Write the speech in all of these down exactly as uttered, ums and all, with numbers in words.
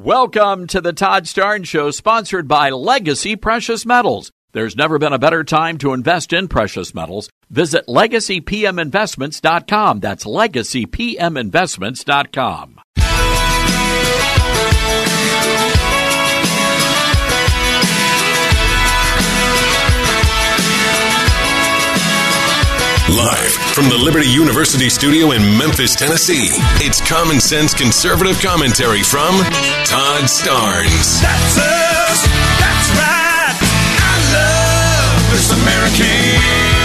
Welcome to the Todd Starnes Show, sponsored by Legacy Precious Metals. There's never been a better time to invest in precious metals. Visit legacy p m investments dot com. That's legacy p m investments dot com. Live from the Liberty University studio in Memphis, Tennessee, it's Common Sense Conservative Commentary from Todd Starnes. That's us. That's right. I love this American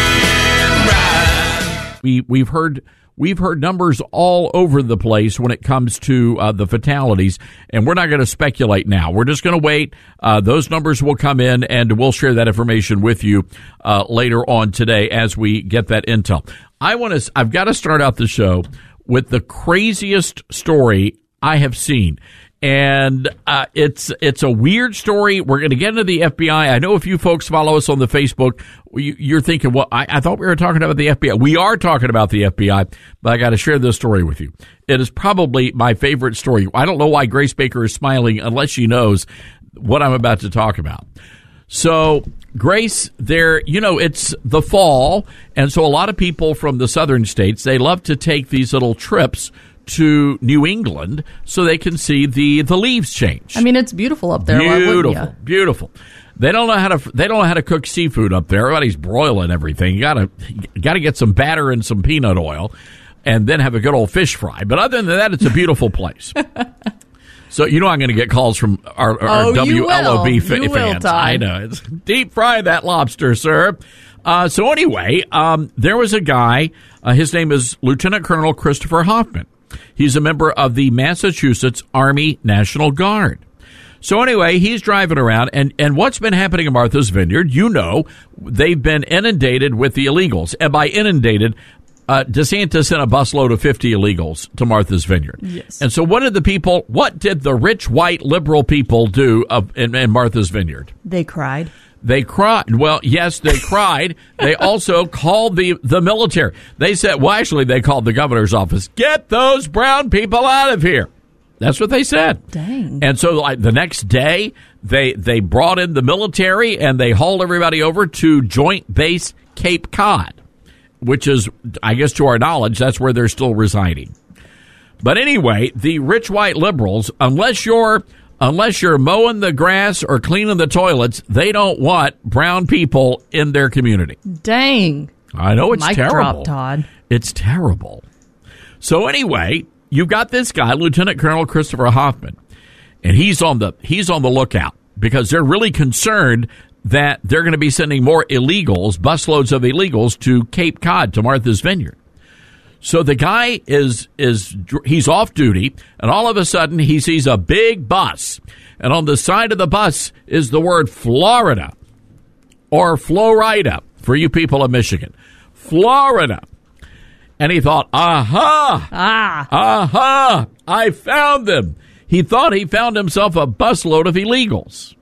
ride. We, we've heard... We've heard numbers all over the place when it comes to uh, the fatalities, and we're not going to speculate now. We're just going to wait. Uh, those numbers will come in, and we'll share that information with you uh, later on today as we get that intel. I want to. I've got to start out the show with the craziest story I have seen. And uh, it's it's a weird story. We're going to get into the F B I. I know if you folks follow us on the Facebook, you, you're thinking, well, I, I thought we were talking about the F B I. We are talking about the F B I, but I got to share this story with you. It is probably my favorite story. I don't know why Grace Baker is smiling unless she knows what I'm about to talk about. So, Grace, there, you know, it's the fall, and so a lot of people from the southern states, they love to take these little trips to New England so they can see the, the leaves change. I mean, it's beautiful up there. Beautiful, beautiful. They don't know how to they don't know how to cook seafood up there. Everybody's broiling everything. You gotta you gotta get some batter and some peanut oil, and then have a good old fish fry. But other than that, it's a beautiful place. So you know I'm going to get calls from our, our oh, W L O B fa- you fans. Will, I know, it's deep fry that lobster, sir. Uh, so anyway, um, there was a guy. Uh, his name is Lieutenant Colonel Christopher Hoffman. He's a member of the Massachusetts Army National Guard. So anyway, he's driving around, and, and what's been happening in Martha's Vineyard, you know, they've been inundated with the illegals. And by inundated, uh, DeSantis sent a busload of fifty illegals to Martha's Vineyard. Yes. And so what did the people, what did the rich, white, liberal people do of, in, in Martha's Vineyard? They cried. They cried. Well, yes, they cried. They also called the, the military. They said, well, actually, they called the governor's office. Get those brown people out of here. That's what they said. Dang. And so like, the next day, they they brought in the military, and they hauled everybody over to Joint Base Cape Cod, which is, I guess to our knowledge, that's where they're still residing. But anyway, the rich white liberals, unless you're... Unless you're mowing the grass or cleaning the toilets, they don't want brown people in their community. Dang. I know it's Mic terrible. drop, Todd. It's terrible. So anyway, you got this guy, Lieutenant Colonel Christopher Hoffman, and he's on the he's on the lookout because they're really concerned that they're going to be sending more illegals, busloads of illegals, to Cape Cod, to Martha's Vineyard. So the guy is, is, he's off duty, and all of a sudden he sees a big bus. And on the side of the bus is the word Florida, or Florida, for you people of Michigan. Florida. And he thought, aha, Ah. aha, I found them. He thought he found himself a busload of illegals.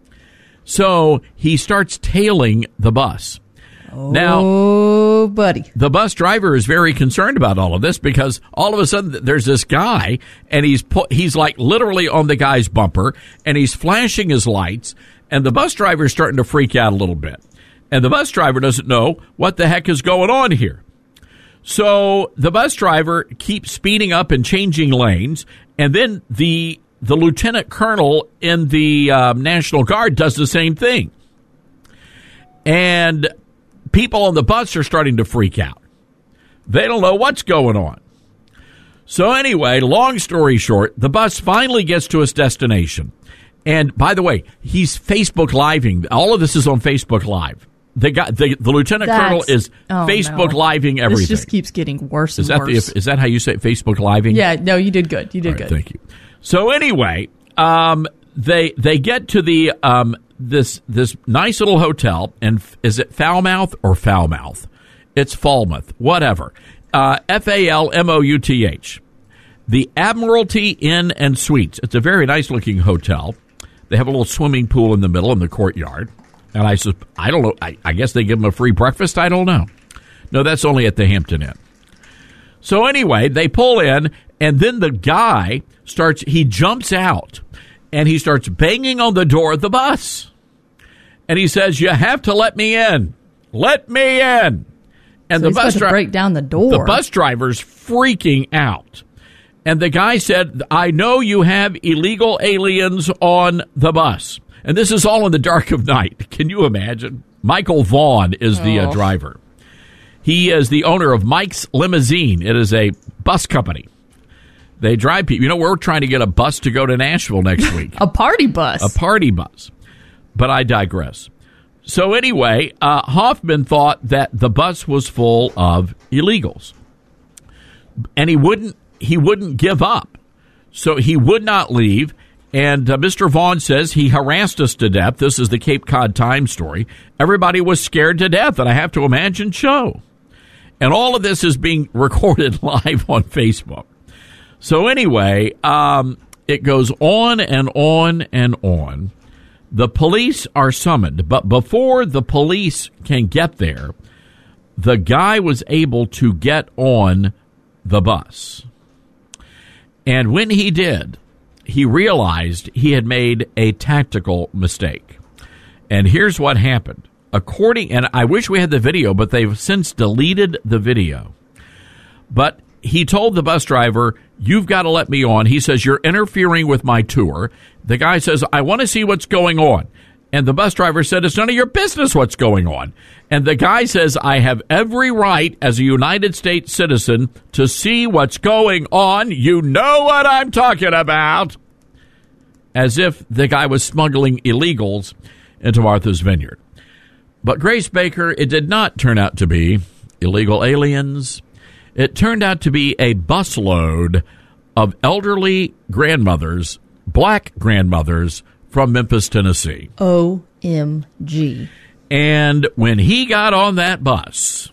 So he starts tailing the bus. Now, oh, buddy. The bus driver is very concerned about all of this because all of a sudden there's this guy, and he's pu- he's like literally on the guy's bumper, and he's flashing his lights, and the bus driver is starting to freak out a little bit. And the bus driver doesn't know what the heck is going on here. So the bus driver keeps speeding up and changing lanes, and then the the lieutenant colonel in the uh, National Guard does the same thing. And people on the bus are starting to freak out. They don't know what's going on. So anyway, long story short, the bus finally gets to its destination. And by the way, he's Facebook Living. All of this is on Facebook Live. The guy, the, the lieutenant That's, colonel is oh, Facebook no. Living everything. This just keeps getting worse and is that worse. The, is that how you say it, Facebook Living? Yeah, no, you did good. You did All right, good. Thank you. So anyway, um, they they get to the um, this this nice little hotel, and f- is it Falmouth or Falmouth? It's Falmouth, whatever. Uh, F A L M O U T H. The Admiralty Inn and Suites. It's a very nice looking hotel. They have a little swimming pool in the middle in the courtyard. And I I don't know, I, I guess they give them a free breakfast? I don't know. No, that's only at the Hampton Inn. So anyway, they pull in, and then the guy starts, he jumps out, and he starts banging on the door of the bus. And he says, "You have to let me in. Let me in." And So the he's bus about to driver break down the door. The bus driver's freaking out. And the guy said, "I know you have illegal aliens on the bus." And this is all in the dark of night. Can you imagine? Michael Vaughn is the uh, Oh. driver. He is the owner of Mike's Limousine. It is a bus company. They drive people. You know, we're trying to get a bus to go to Nashville next week. A party bus. A party bus. But I digress. So anyway, uh, Hoffman thought that the bus was full of illegals. And he wouldn't he wouldn't give up. So he would not leave. And uh, Mister Vaughn says he harassed us to death. This is the Cape Cod Times story. Everybody was scared to death, and I have to imagine so. And all of this is being recorded live on Facebook. So anyway, um, it goes on and on and on. The police are summoned, but before the police can get there, the guy was able to get on the bus. And when he did, he realized he had made a tactical mistake. And here's what happened. According, and I wish we had the video, but they've since deleted the video. But he told the bus driver, "You've got to let me on." He says, "You're interfering with my tour." The guy says, "I want to see what's going on." And the bus driver said, "It's none of your business what's going on." And the guy says, "I have every right as a United States citizen to see what's going on. You know what I'm talking about." As if the guy was smuggling illegals into Martha's Vineyard. But Grace Baker, it did not turn out to be illegal aliens. It turned out to be a busload of elderly grandmothers, black grandmothers from Memphis, Tennessee. O M G. And when he got on that bus,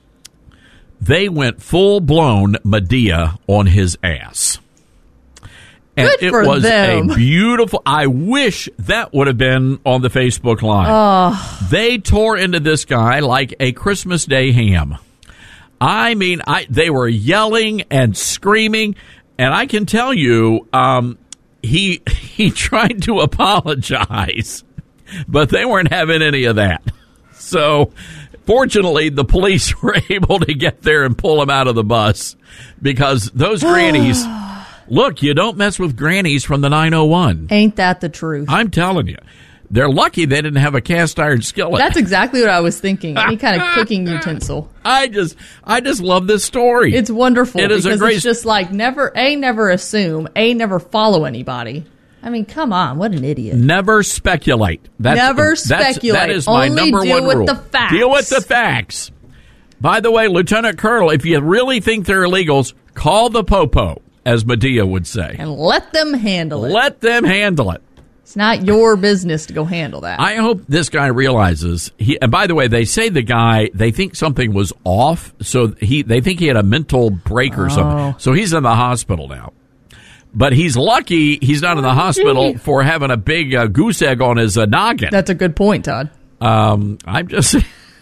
they went full-blown Medea on his ass. And Good it for was them. a beautiful, I wish that would have been on the Facebook Live. Oh. They tore into this guy like a Christmas Day ham. I mean, I they were yelling and screaming, and I can tell you, um, he he tried to apologize, but they weren't having any of that. So, fortunately, the police were able to get there and pull him out of the bus because those grannies, look, you don't mess with grannies from the nine oh one. Ain't that the truth? I'm telling you. They're lucky they didn't have a cast iron skillet. That's exactly what I was thinking. Any kind of cooking utensil. I just, I just love this story. It's wonderful. It is a because great. It's just like never, A, never assume, A, never follow anybody. I mean, come on, what an idiot. Never speculate. That's, Never that's, speculate. That is my Only number deal one with rule. the facts. Deal with the facts. By the way, Lieutenant Colonel, if you really think they're illegals, call the popo, as Medea would say. And let them handle it. Let them handle it. It's not your business to go handle that. I hope this guy realizes he, and by the way, they say the guy, they think something was off, so he, they think he had a mental break or Oh. something. So he's in the hospital now. But he's lucky he's not in the hospital gee. for having a big uh, goose egg on his uh, noggin. That's a good point, Todd. Um, I'm just,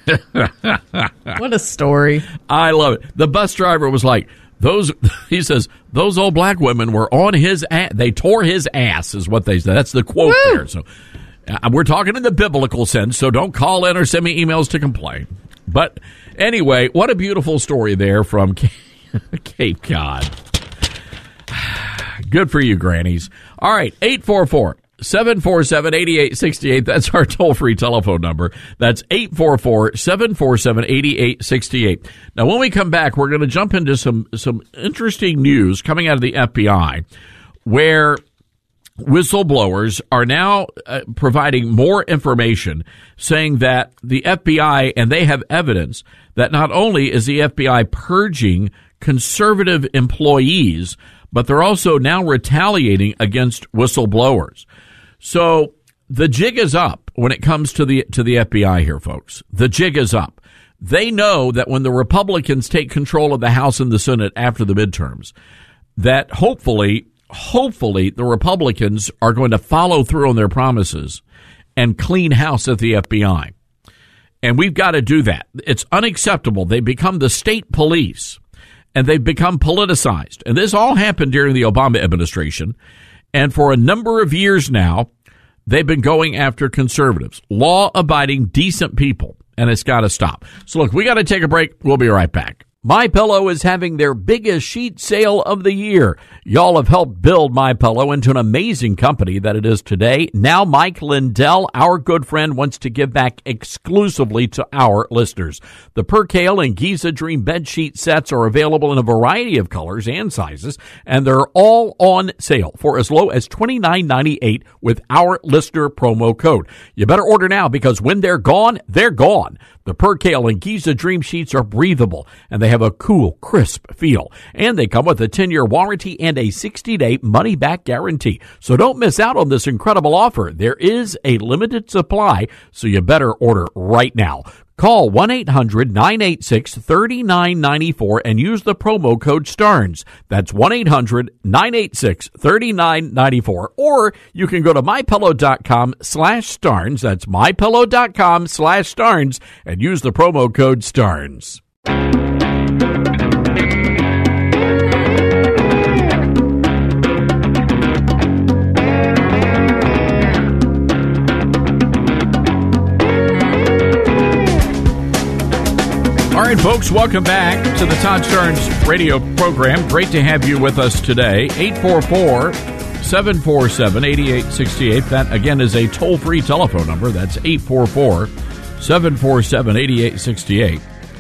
What a story. I love it. The bus driver was like, those, he says, those old black women were on his ass. They tore his ass, is what they said. That's the quote Woo! there. So uh, we're talking in the biblical sense, so don't call in or send me emails to complain. But anyway, what a beautiful story there from Cape Cod. Good for you, grannies. All right, eight four four, seven four seven, eight eight six eight. That's our toll-free telephone number. That's eight four four, seven four seven, eight eight six eight. Now, when we come back, we're going to jump into some, some interesting news coming out of the F B I, where whistleblowers are now uh, providing more information, saying that the F B I, and they have evidence that not only is the F B I purging conservative employees, but they're also now retaliating against whistleblowers. So the jig is up when it comes to the to the F B I here, folks. The jig is up. They know that when the Republicans take control of the House and the Senate after the midterms, that hopefully, hopefully the Republicans are going to follow through on their promises and clean house at the F B I. And we've got to do that. It's unacceptable. They become the state police. And they've become politicized. And this all happened during the Obama administration. And for a number of years now, they've been going after conservatives, law-abiding, decent people, and it's got to stop. So, look, we got to take a break. We'll be right back. MyPillow is having their biggest sheet sale of the year. Y'all have helped build MyPillow into an amazing company that it is today. Now Mike Lindell, our good friend, wants to give back exclusively to our listeners. The Percale and Giza Dream bed sheet sets are available in a variety of colors and sizes, and they're all on sale for as low as twenty-nine ninety-eight with our listener promo code. You better order now, because when they're gone, they're gone. The Percale and Giza Dream sheets are breathable, and they have a cool, crisp feel. And they come with a ten-year warranty and a sixty-day money-back guarantee. So don't miss out on this incredible offer. There is a limited supply, so you better order right now. Call one eight hundred nine eight six three nine nine four and use the promo code STARNS. That's one eight hundred nine eight six three nine nine four. Or you can go to mypillow.com slash STARNS. That's mypillow.com slash STARNS and use the promo code STARNS. All right, folks, welcome back to the Todd Starnes radio program. Great to have you with us today. eight four four, seven four seven, eight eight six eight. That, again, is a toll-free telephone number. That's eight four four, seven four seven, eight eight six eight.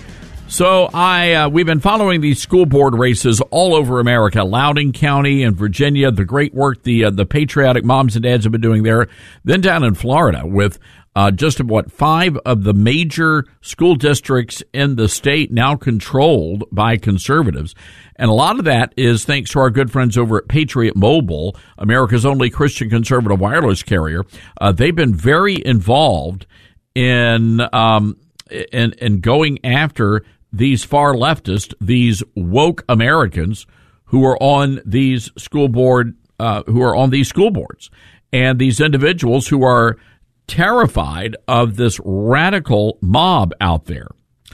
So I uh, we've been following these school board races all over America, Loudoun County and Virginia, the great work the uh, the patriotic moms and dads have been doing there. Then down in Florida with uh, just what five of the major school districts in the state now controlled by conservatives. And a lot of that is thanks to our good friends over at Patriot Mobile, America's only Christian conservative wireless carrier. Uh, they've been very involved in um, in, in going after these far leftists, these woke Americans who are on these school board, uh, who are on these school boards, and these individuals who are terrified of this radical mob out there.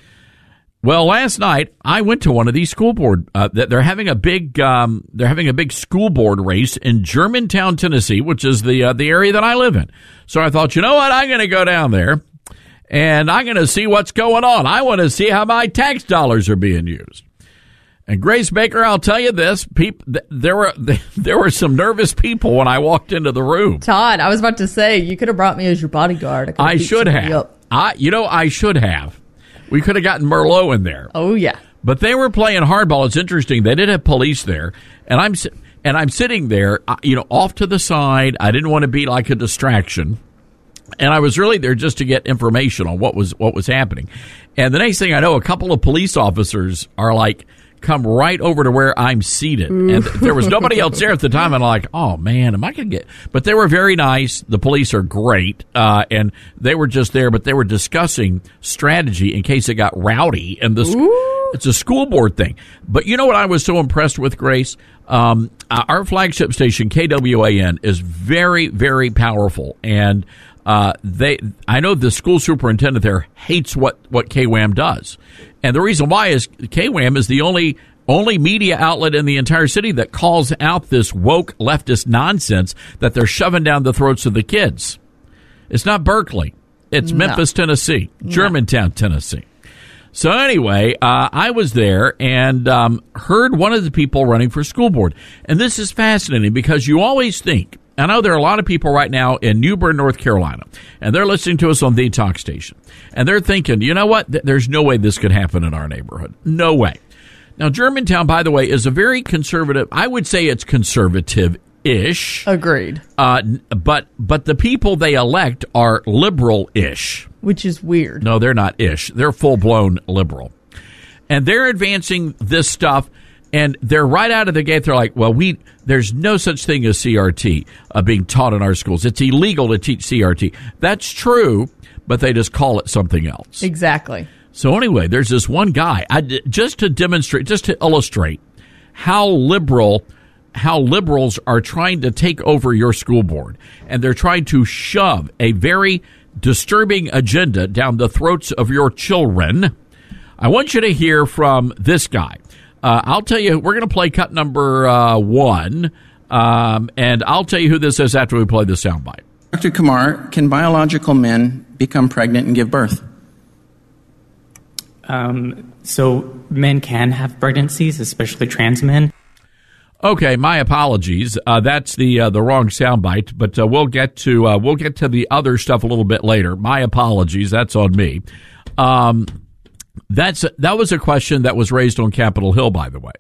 Well, last night I went to one of these school board. Uh, they're having a big, um, they're having a big school board race in Germantown, Tennessee, which is the uh, the area that I live in. So I thought, you know what, I'm going to go down there. And I'm going to see what's going on. I want to see how my tax dollars are being used. And Grace Baker, I'll tell you this: people, there were there were some nervous people when I walked into the room. Todd, I was about to say you could have brought me as your bodyguard. I, I should have. I, you know, I should have. We could have gotten Merlot in there. Oh yeah. But they were playing hardball. It's interesting. They did have police there, and I'm and I'm sitting there, you know, off to the side. I didn't want to be like a distraction. And I was really there just to get information on what was what was happening. And the next thing I know, a couple of police officers are like, come right over to where I'm seated. And there was nobody else there at the time. And I'm like, oh, man, am I going to get... But they were very nice. The police are great. Uh, and they were just there, but they were discussing strategy in case it got rowdy. And this, it's a school board thing. But you know what I was so impressed with, Grace? Um, our flagship station, K W A N, is very, very powerful. And... Uh, they, I know the school superintendent there hates what, what K W A M does. And the reason why is K W A M is the only, only media outlet in the entire city that calls out this woke leftist nonsense that they're shoving down the throats of the kids. It's not Berkeley. It's no. Memphis, Tennessee, no. Germantown, Tennessee. So anyway, uh, I was there and um, heard one of the people running for school board. And this is fascinating because you always think, I know there are a lot of people right now in New Bern, North Carolina, and they're listening to us on the talk station. And they're thinking, you know what? There's no way this could happen in our neighborhood. No way. Now, Germantown, by the way, is a very conservative, I would say it's conservative-ish. Agreed. Uh, but but the people they elect are liberal-ish. Which is weird. No, they're not ish. They're full-blown liberal. And they're advancing this stuff. And they're right out of the gate. They're like, well, we there's no such thing as C R T uh, being taught in our schools. It's illegal to teach C R T. That's true, but they just call it something else. Exactly. So anyway, there's this one guy, I, just to demonstrate, just to illustrate how liberal, how liberals are trying to take over your school board. And they're trying to shove a very disturbing agenda down the throats of your children. I want you to hear from this guy. Uh, I'll tell you, we're going to play cut number uh, one. Um, and I'll tell you who this is after we play the soundbite. Doctor Kumar, can biological men become pregnant and give birth? Um, so men can have pregnancies, especially trans men. Okay, my apologies. Uh, that's the uh, the wrong soundbite, but uh, we'll get to uh, we'll get to the other stuff a little bit later. My apologies. That's on me. Um, that's that was a question that was raised on Capitol Hill, by the way,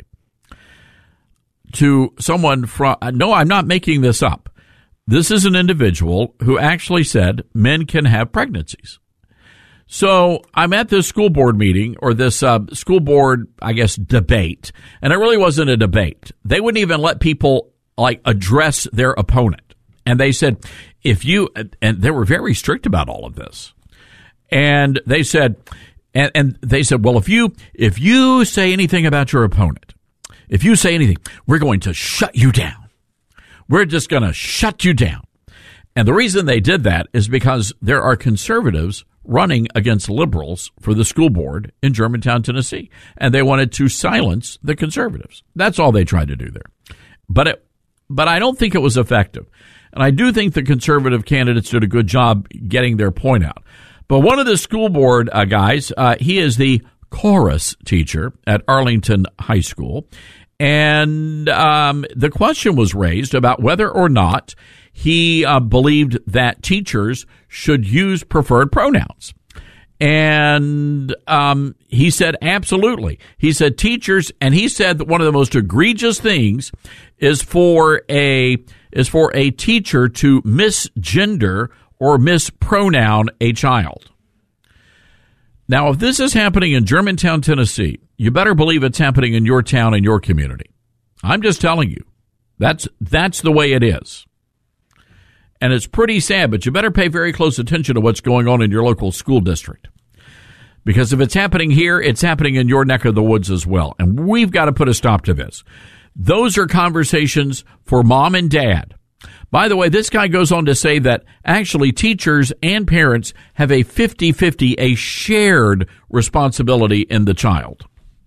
to someone from. No, I'm not making this up. This is an individual who actually said men can have pregnancies. So I'm at this school board meeting or this uh, school board, I guess, debate, and it really wasn't a debate. They wouldn't even let people like address their opponent. And they said, if you, and they were very strict about all of this. And they said, and, and they said, well, if you, if you say anything about your opponent, if you say anything, we're going to shut you down. We're just going to shut you down. And the reason they did that is because there are conservatives running against liberals for the school board in Germantown, Tennessee. And they wanted to silence the conservatives. That's all they tried to do there. But it, but I don't think it was effective. And I do think the conservative candidates did a good job getting their point out. But one of the school board uh, guys, uh, he is the chorus teacher at Arlington High School. And um, the question was raised about whether or not he uh, believed that teachers should use preferred pronouns. And um, he said, absolutely. He said teachers, and he said that one of the most egregious things is for a is for a teacher to misgender or mispronoun a child. Now, if this is happening in Germantown, Tennessee, you better believe it's happening in your town and your community. I'm just telling you, that's that's the way it is. And it's pretty sad, but you better pay very close attention to what's going on in your local school district. Because if it's happening here, it's happening in your neck of the woods as well. And we've got to put a stop to this. Those are conversations for mom and dad. By the way, this guy goes on to say that actually teachers and parents have a fifty-fifty, a shared responsibility in the child.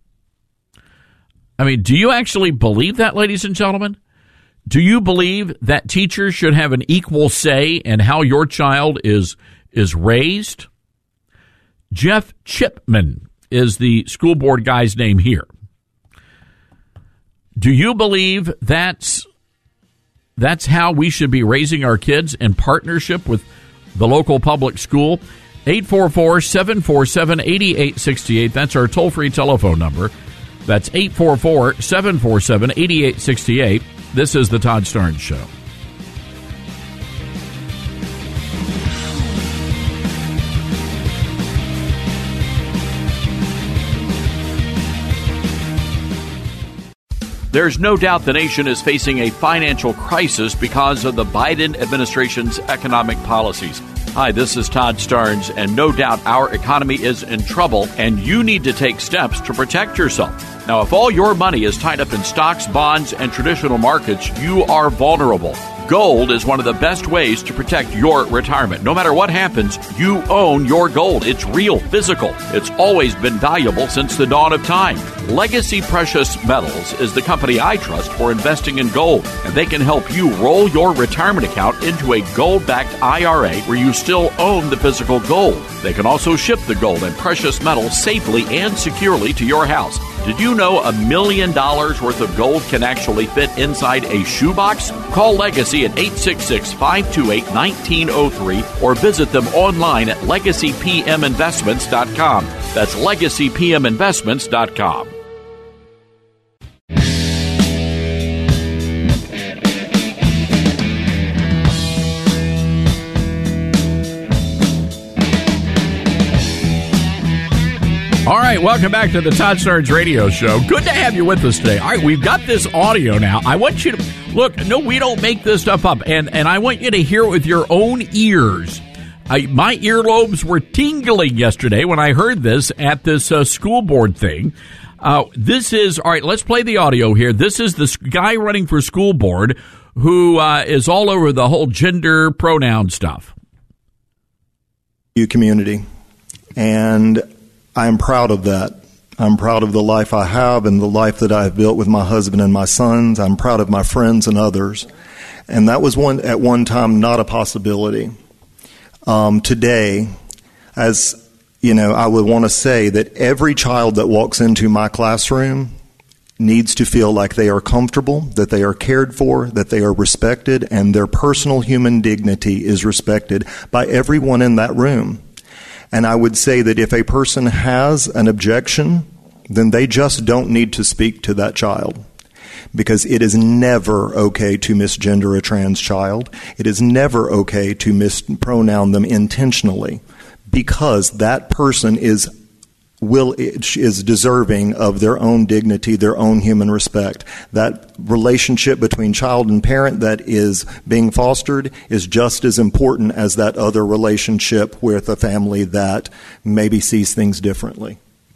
I mean, do you actually believe that, ladies and gentlemen? Do you believe that teachers should have an equal say in how your child is is raised? Jeff Chipman is the school board guy's name here. Do you believe that's that's how we should be raising our kids in partnership with the local public school? eight four four, seven four seven, eight eight six eight. That's our toll-free telephone number. That's eight four four, seven four seven, eight eight six eight. This is the Todd Starnes Show. There's no doubt the nation is facing a financial crisis because of the Biden administration's economic policies. Hi, this is Todd Starnes, and no doubt our economy is in trouble, and you need to take steps to protect yourself. Now, if all your money is tied up in stocks, bonds, and traditional markets, you are vulnerable. Gold is one of the best ways to protect your retirement. No matter what happens, you own your gold. It's real, physical. It's always been valuable since the dawn of time. Legacy Precious Metals is the company I trust for investing in gold, and they can help you roll your retirement account into a gold-backed I R A where you still own the physical gold. They can also ship the gold and precious metals safely and securely to your house. Did you know a million dollars worth of gold can actually fit inside a shoebox? Call Legacy at eight six six, five two eight, one nine zero three or visit them online at legacy p m investments dot com. That's legacy p m investments dot com. All right, welcome back to the Todd Starnes Radio Show. Good to have you with us today. All right, we've got this audio now. I want you to look. No, we don't make this stuff up, and and I want you to hear it with your own ears. I, my earlobes were tingling yesterday when I heard this at this uh, school board thing. Uh, this is all right. Let's play the audio here. This is this guy running for school board who uh, is all over the whole gender pronoun stuff. You community, and I'm proud of that. I'm proud of the life I have and the life that I've built with my husband and my sons. I'm proud of my friends and others. And that was one at one time not a possibility. Um, today, as you know, I would want to say that every child that walks into my classroom needs to feel like they are comfortable, that they are cared for, that they are respected, and their personal human dignity is respected by everyone in that room. And I would say that if a person has an objection, then they just don't need to speak to that child. Because it is never okay to misgender a trans child. It is never okay to mispronoun them intentionally, because that person is will is deserving of their own dignity, their own human respect. That relationship between child and parent that is being fostered is just as important as that other relationship with a family that maybe sees things differently.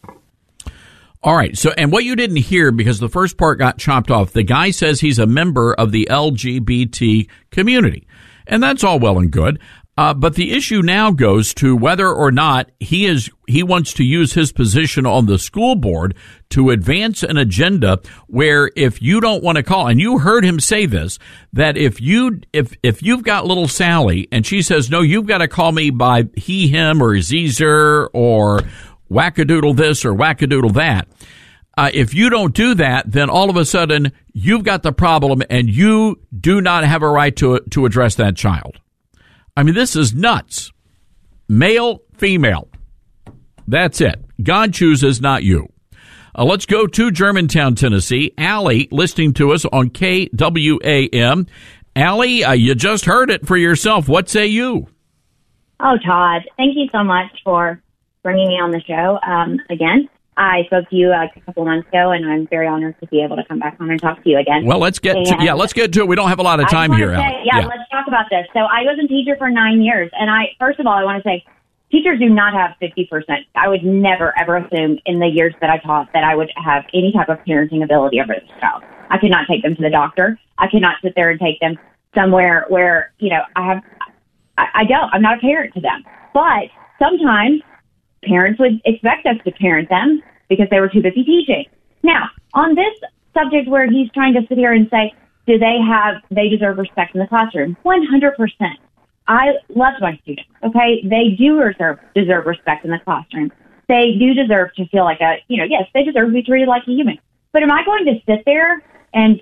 All right. So, and what you didn't hear, because the first part got chopped off, the guy says he's a member of the L G B T community. And that's all well and good. Uh, but the issue now goes to whether or not he is, he wants to use his position on the school board to advance an agenda where if you don't want to call, and you heard him say this, that if you, if, if you've got little Sally and she says, no, you've got to call me by he, him, or Zeezer, or wackadoodle this or wackadoodle that. Uh, if you don't do that, then all of a sudden you've got the problem and you do not have a right to, to address that child. I mean, this is nuts. Male, female. That's it. God chooses, not you. Uh, let's go to Germantown, Tennessee. Allie, listening to us on K W A M. Allie, uh, you just heard it for yourself. What say you? Oh, Todd, thank you so much for bringing me on the show um, again. I spoke to you uh, a couple of months ago, and I'm very honored to be able to come back on and talk to you again. Well, let's get and to, yeah, let's get to it. We don't have a lot of time here, say, Allie. Yeah, yeah, let's talk about this. So I was a teacher for nine years, and I first of all, I want to say teachers do not have fifty percent. I would never, ever assume in the years that I taught that I would have any type of parenting ability over this child. I could not take them to the doctor. I could not sit there and take them somewhere where, you know, I have, I, I don't, I'm not a parent to them. But sometimes parents would expect us to parent them because they were too busy teaching. Now, on this subject where he's trying to sit here and say, do they have, they deserve respect in the classroom? one hundred percent. I love my students, okay? They do deserve, deserve respect in the classroom. They do deserve to feel like a, you know, yes, they deserve to be treated like a human. But am I going to sit there and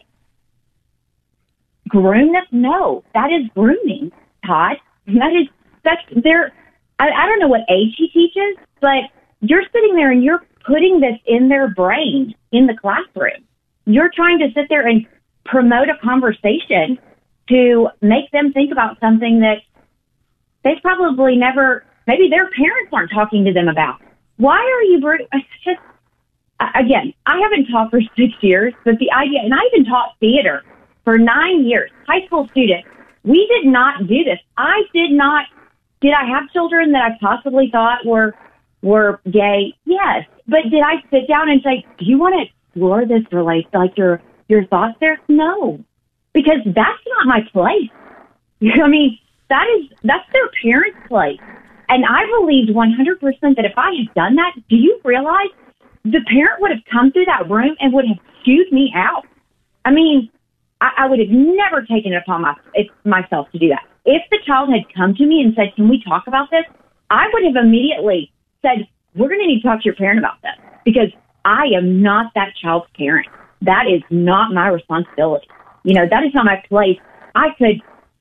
groom them? No, that is grooming, Todd. That is, that's, they're, I, I don't know what age he teaches, but you're sitting there and you're putting this in their brain in the classroom. You're trying to sit there and promote a conversation to make them think about something that they probably never, maybe their parents aren't talking to them about. Why are you, it's just, again, I haven't taught for six years, but the idea, and I even taught theater for nine years, high school students. We did not do this. I did not, did I have children that I possibly thought were were gay? Yes. But did I sit down and say, do you want to explore this relate like your your thoughts there? No. Because that's not my place. I mean, that is that's their parents' place. And I believed one hundred percent that if I had done that, do you realize the parent would have come through that room and would have chewed me out? I mean, I, I would have never taken it upon my, it, myself to do that. If the child had come to me and said, can we talk about this? I would have immediately said, we're going to need to talk to your parent about this because I am not that child's parent. That is not my responsibility. You know, that is not my place. I could,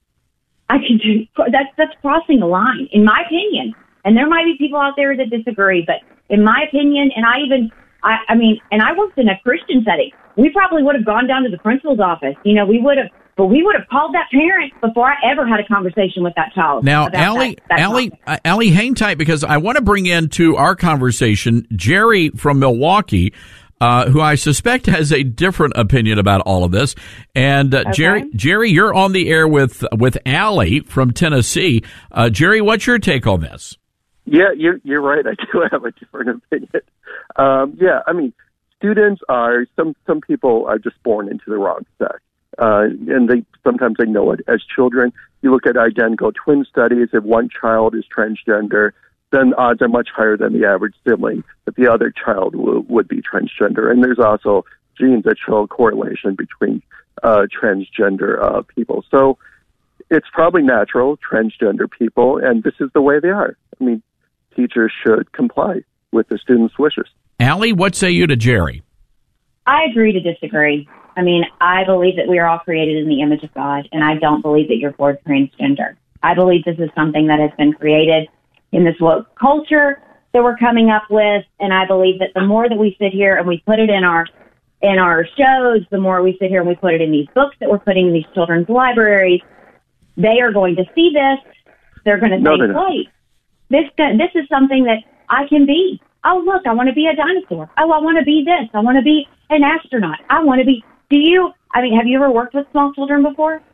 I could do, that's, that's crossing the line, in my opinion. And there might be people out there that disagree, but in my opinion, and I even, I, I mean, and I worked in a Christian setting. We probably would have gone down to the principal's office. You know, we would have, but we would have called that parent before I ever had a conversation with that child. Now, Allie, that, that Allie, uh, Allie, hang tight because I want to bring into our conversation Jerry from Milwaukee, uh, who I suspect has a different opinion about all of this. And uh, okay. Jerry, Jerry, you're on the air with with Allie from Tennessee. Uh, Jerry, what's your take on this? Yeah, you're you're right. I do have a different opinion. Um, yeah, I mean, students are some some people are just born into the wrong sex. Uh, and they sometimes they know it as children. You look at identical twin studies. If one child is transgender, then odds are much higher than the average sibling that the other child w- would be transgender. And there's also genes that show a correlation between uh, transgender uh, people. So it's probably natural, transgender people, and this is the way they are. I mean, teachers should comply with the students' wishes. Allie, what say you to Jerry? I agree to disagree. I mean, I believe that we are all created in the image of God, and I don't believe that you're for transgender. I believe this is something that has been created in this woke culture that we're coming up with, and I believe that the more that we sit here and we put it in our in our shows, the more we sit here and we put it in these books that we're putting in these children's libraries, they are going to see this. They're going to no, say, wait, this, this is something that I can be. Oh, look, I want to be a dinosaur. Oh, I want to be this. I want to be an astronaut. I want to be. Do you, I mean, have you ever worked with small children before?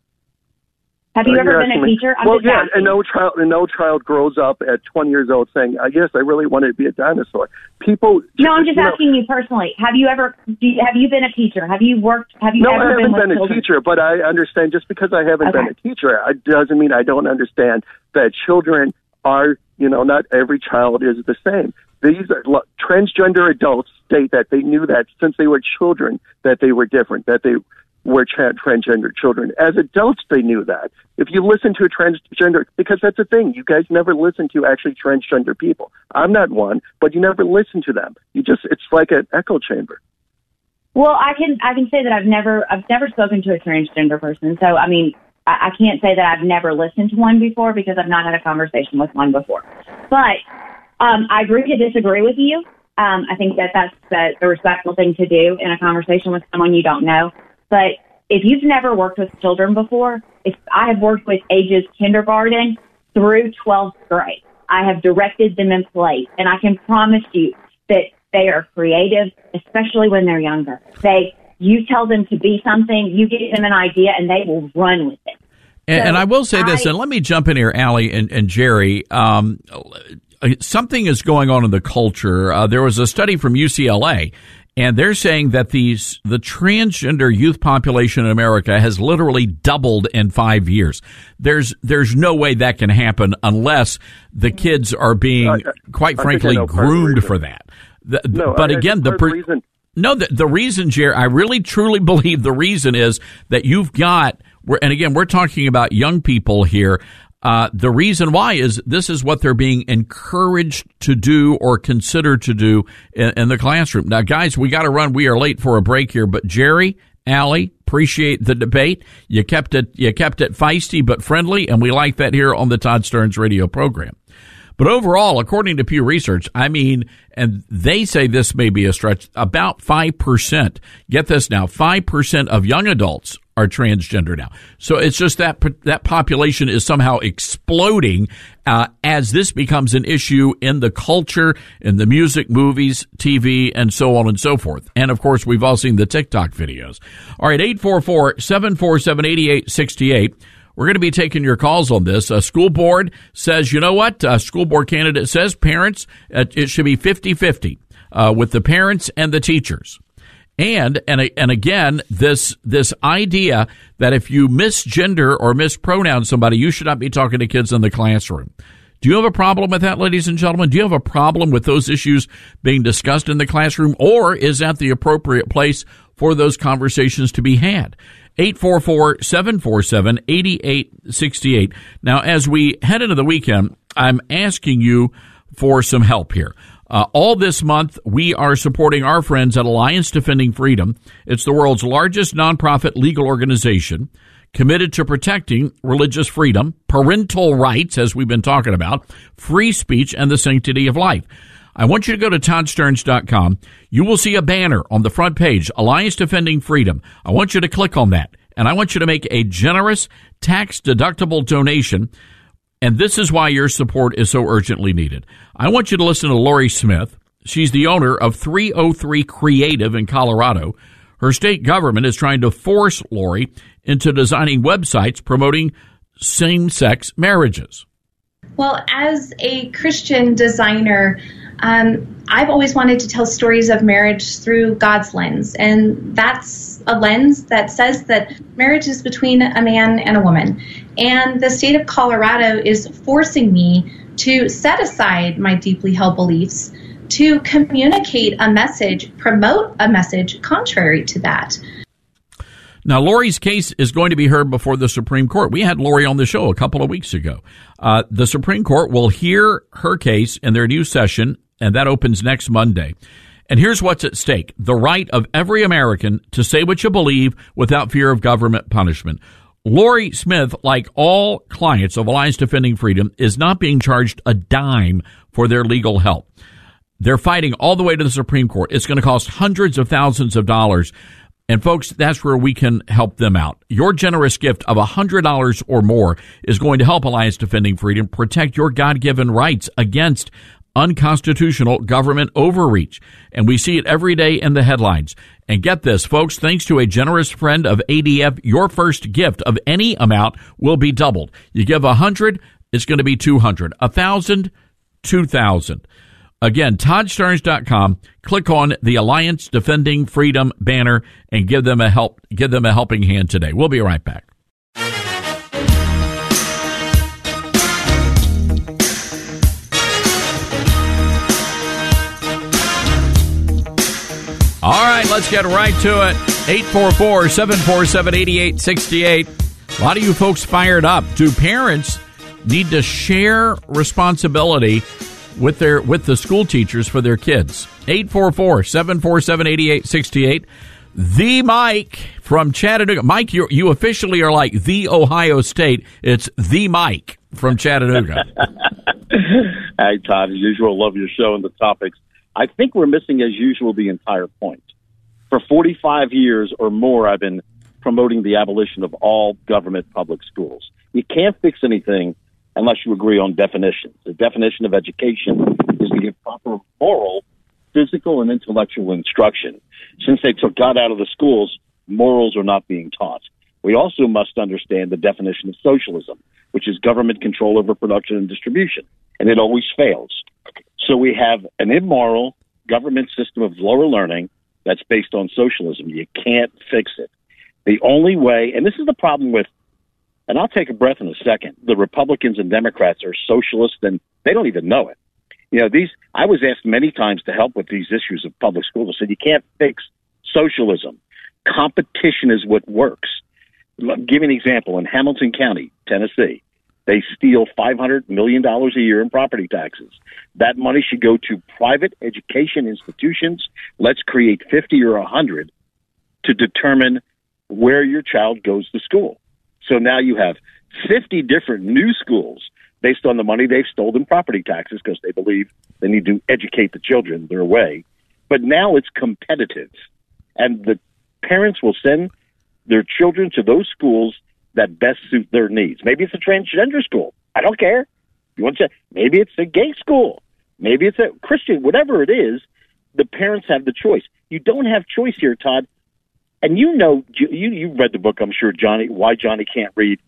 Have you uh, ever yeah, been a teacher? I'm well, just yeah, asking. and no child, and no child grows up at twenty years old saying, "I guess I really wanted to be a dinosaur." People. No, I'm just you asking know, you personally. Have you ever? Do you, have you been a teacher? Have you worked? Have you no, ever I haven't been, with been a children? teacher, but I understand. Just because I haven't Okay. been a teacher, it doesn't mean I don't understand that children are. You know, not every child is the same. These are, look, transgender adults state that they knew that since they were children that they were different, that they were tra- transgender children. As adults, they knew that. If you listen to a transgender, because that's the thing, you guys never listen to actually transgender people. I'm not one, but you never listen to them. You just, it's like an echo chamber. Well, I can I can say that I've never I've never spoken to a transgender person. So I mean, I, I can't say that I've never listened to one before because I've not had a conversation with one before. But um, I agree to disagree with you. Um, I think that that's the, the respectful thing to do in a conversation with someone you don't know. But if you've never worked with children before, if I have worked with ages kindergarten through twelfth grade, I have directed them in place, and I can promise you that they are creative, especially when they're younger. They, you tell them to be something, you give them an idea, and they will run with it. And, so and I will say this, I, and let me jump in here, Allie and, and Jerry. Um, something is going on in the culture. Uh, there was a study from U C L A, and they're saying that these the transgender youth population in America has literally doubled in five years. There's there's no way that can happen unless the kids are being, Uh, quite I frankly, think I know part of the groomed reason. for that. The, No, but I- I again, think the part per, of the reason. no, the, the reason, Jerry, I really truly believe the reason is that you've got, we're, and again, we're talking about young people here. Uh, the reason why is this is what they're being encouraged to do or consider to do in, in the classroom. Now, guys, we got to run. We are late for a break here, but Jerry, Allie, appreciate the debate. You kept it, you kept it feisty but friendly, and we like that here on the Todd Stearns radio program. But overall, according to Pew Research, I mean, and they say this may be a stretch, about five percent, get this now, five percent of young adults are transgender now. So it's just that that population is somehow exploding uh, as this becomes an issue in the culture, in the music, movies, T V, and so on and so forth. And, of course, we've all seen the TikTok videos. All right, eight four four, seven four seven, eight eight six eight. We're going to be taking your calls on this. A school board says, you know what? A school board candidate says parents, uh, it should be fifty-fifty uh, with the parents and the teachers. And, and, and again, this, this idea that if you misgender or mispronoun somebody, you should not be talking to kids in the classroom. Do you have a problem with that, ladies and gentlemen? Do you have a problem with those issues being discussed in the classroom, or is that the appropriate place for those conversations to be had? eight four four, seven four seven, eight eight six eight. Now, as we head into the weekend, I'm asking you for some help here. Uh, all this month, we are supporting our friends at Alliance Defending Freedom. It's the world's largest nonprofit legal organization committed to protecting religious freedom, parental rights, as we've been talking about, free speech, and the sanctity of life. I want you to go to Todd Stearns dot com. You will see a banner on the front page, Alliance Defending Freedom. I want you to click on that, and I want you to make a generous, tax-deductible donation, and this is why your support is so urgently needed. I want you to listen to Lori Smith. She's the owner of three oh three Creative in Colorado. Her state government is trying to force Lori into designing websites promoting same-sex marriages. Well, as a Christian designer, um, I've always wanted to tell stories of marriage through God's lens, and that's a lens that says that marriage is between a man and a woman. And the state of Colorado is forcing me to set aside my deeply held beliefs to communicate a message, promote a message contrary to that. Now, Lori's case is going to be heard before the Supreme Court. We had Lori on the show a couple of weeks ago. Uh, the Supreme Court will hear her case in their new session, and that opens next Monday. And here's what's at stake: the right of every American to say what you believe without fear of government punishment. Lori Smith, like all clients of Alliance Defending Freedom, is not being charged a dime for their legal help. They're fighting all the way to the Supreme Court. It's going to cost hundreds of thousands of dollars. And folks, that's where we can help them out. Your generous gift of one hundred dollars or more is going to help Alliance Defending Freedom protect your God-given rights against unconstitutional government overreach. And we see it every day in the headlines. And get this, folks, thanks to a generous friend of A D F, your first gift of any amount will be doubled. You give one hundred, it's going to be two hundred. one thousand, two thousand. Again, Todd Starnes dot com. Click on the Alliance Defending Freedom banner and give them a help. Give them a helping hand today. We'll be right back. All right, let's get right to it. eight four four, seven four seven, eight eight six eight. A lot of you folks fired up. Do parents need to share responsibility with their with the school teachers for their kids? eight four four, seven four seven, eight eight six eight. The Mike from Chattanooga. Mike, you you officially are like the Ohio State. It's the Mike from Chattanooga. Hey, Todd, as usual, love your show and the topics. I think we're missing, as usual, the entire point. For forty-five years or more, I've been promoting the abolition of all government public schools. You can't fix anything unless you agree on definitions. The definition of education is to give proper moral, physical, and intellectual instruction. Since they took God out of the schools, morals are not being taught. We also must understand the definition of socialism, which is government control over production and distribution, and it always fails. So we have an immoral government system of lower learning that's based on socialism. You can't fix it. The only way, and this is the problem with, and I'll take a breath in a second, the Republicans and Democrats are socialists, and they don't even know it. You know, these, I was asked many times to help with these issues of public schools. I said, you can't fix socialism. Competition is what works. I'll give you an example. In Hamilton County, Tennessee, they steal five hundred million dollars a year in property taxes. That money should go to private education institutions. Let's create fifty or one hundred to determine where your child goes to school. So now you have fifty different new schools based on the money they've stolen in property taxes because they believe they need to educate the children their way. But now it's competitive, and the parents will send their children to those schools that best suit their needs. Maybe it's a transgender school. I don't care. You want to? Maybe it's a gay school. Maybe it's a Christian. Whatever it is, the parents have the choice. You don't have choice here, Todd. And you know, you you read the book, I'm sure, Johnny. Why Johnny Can't Read.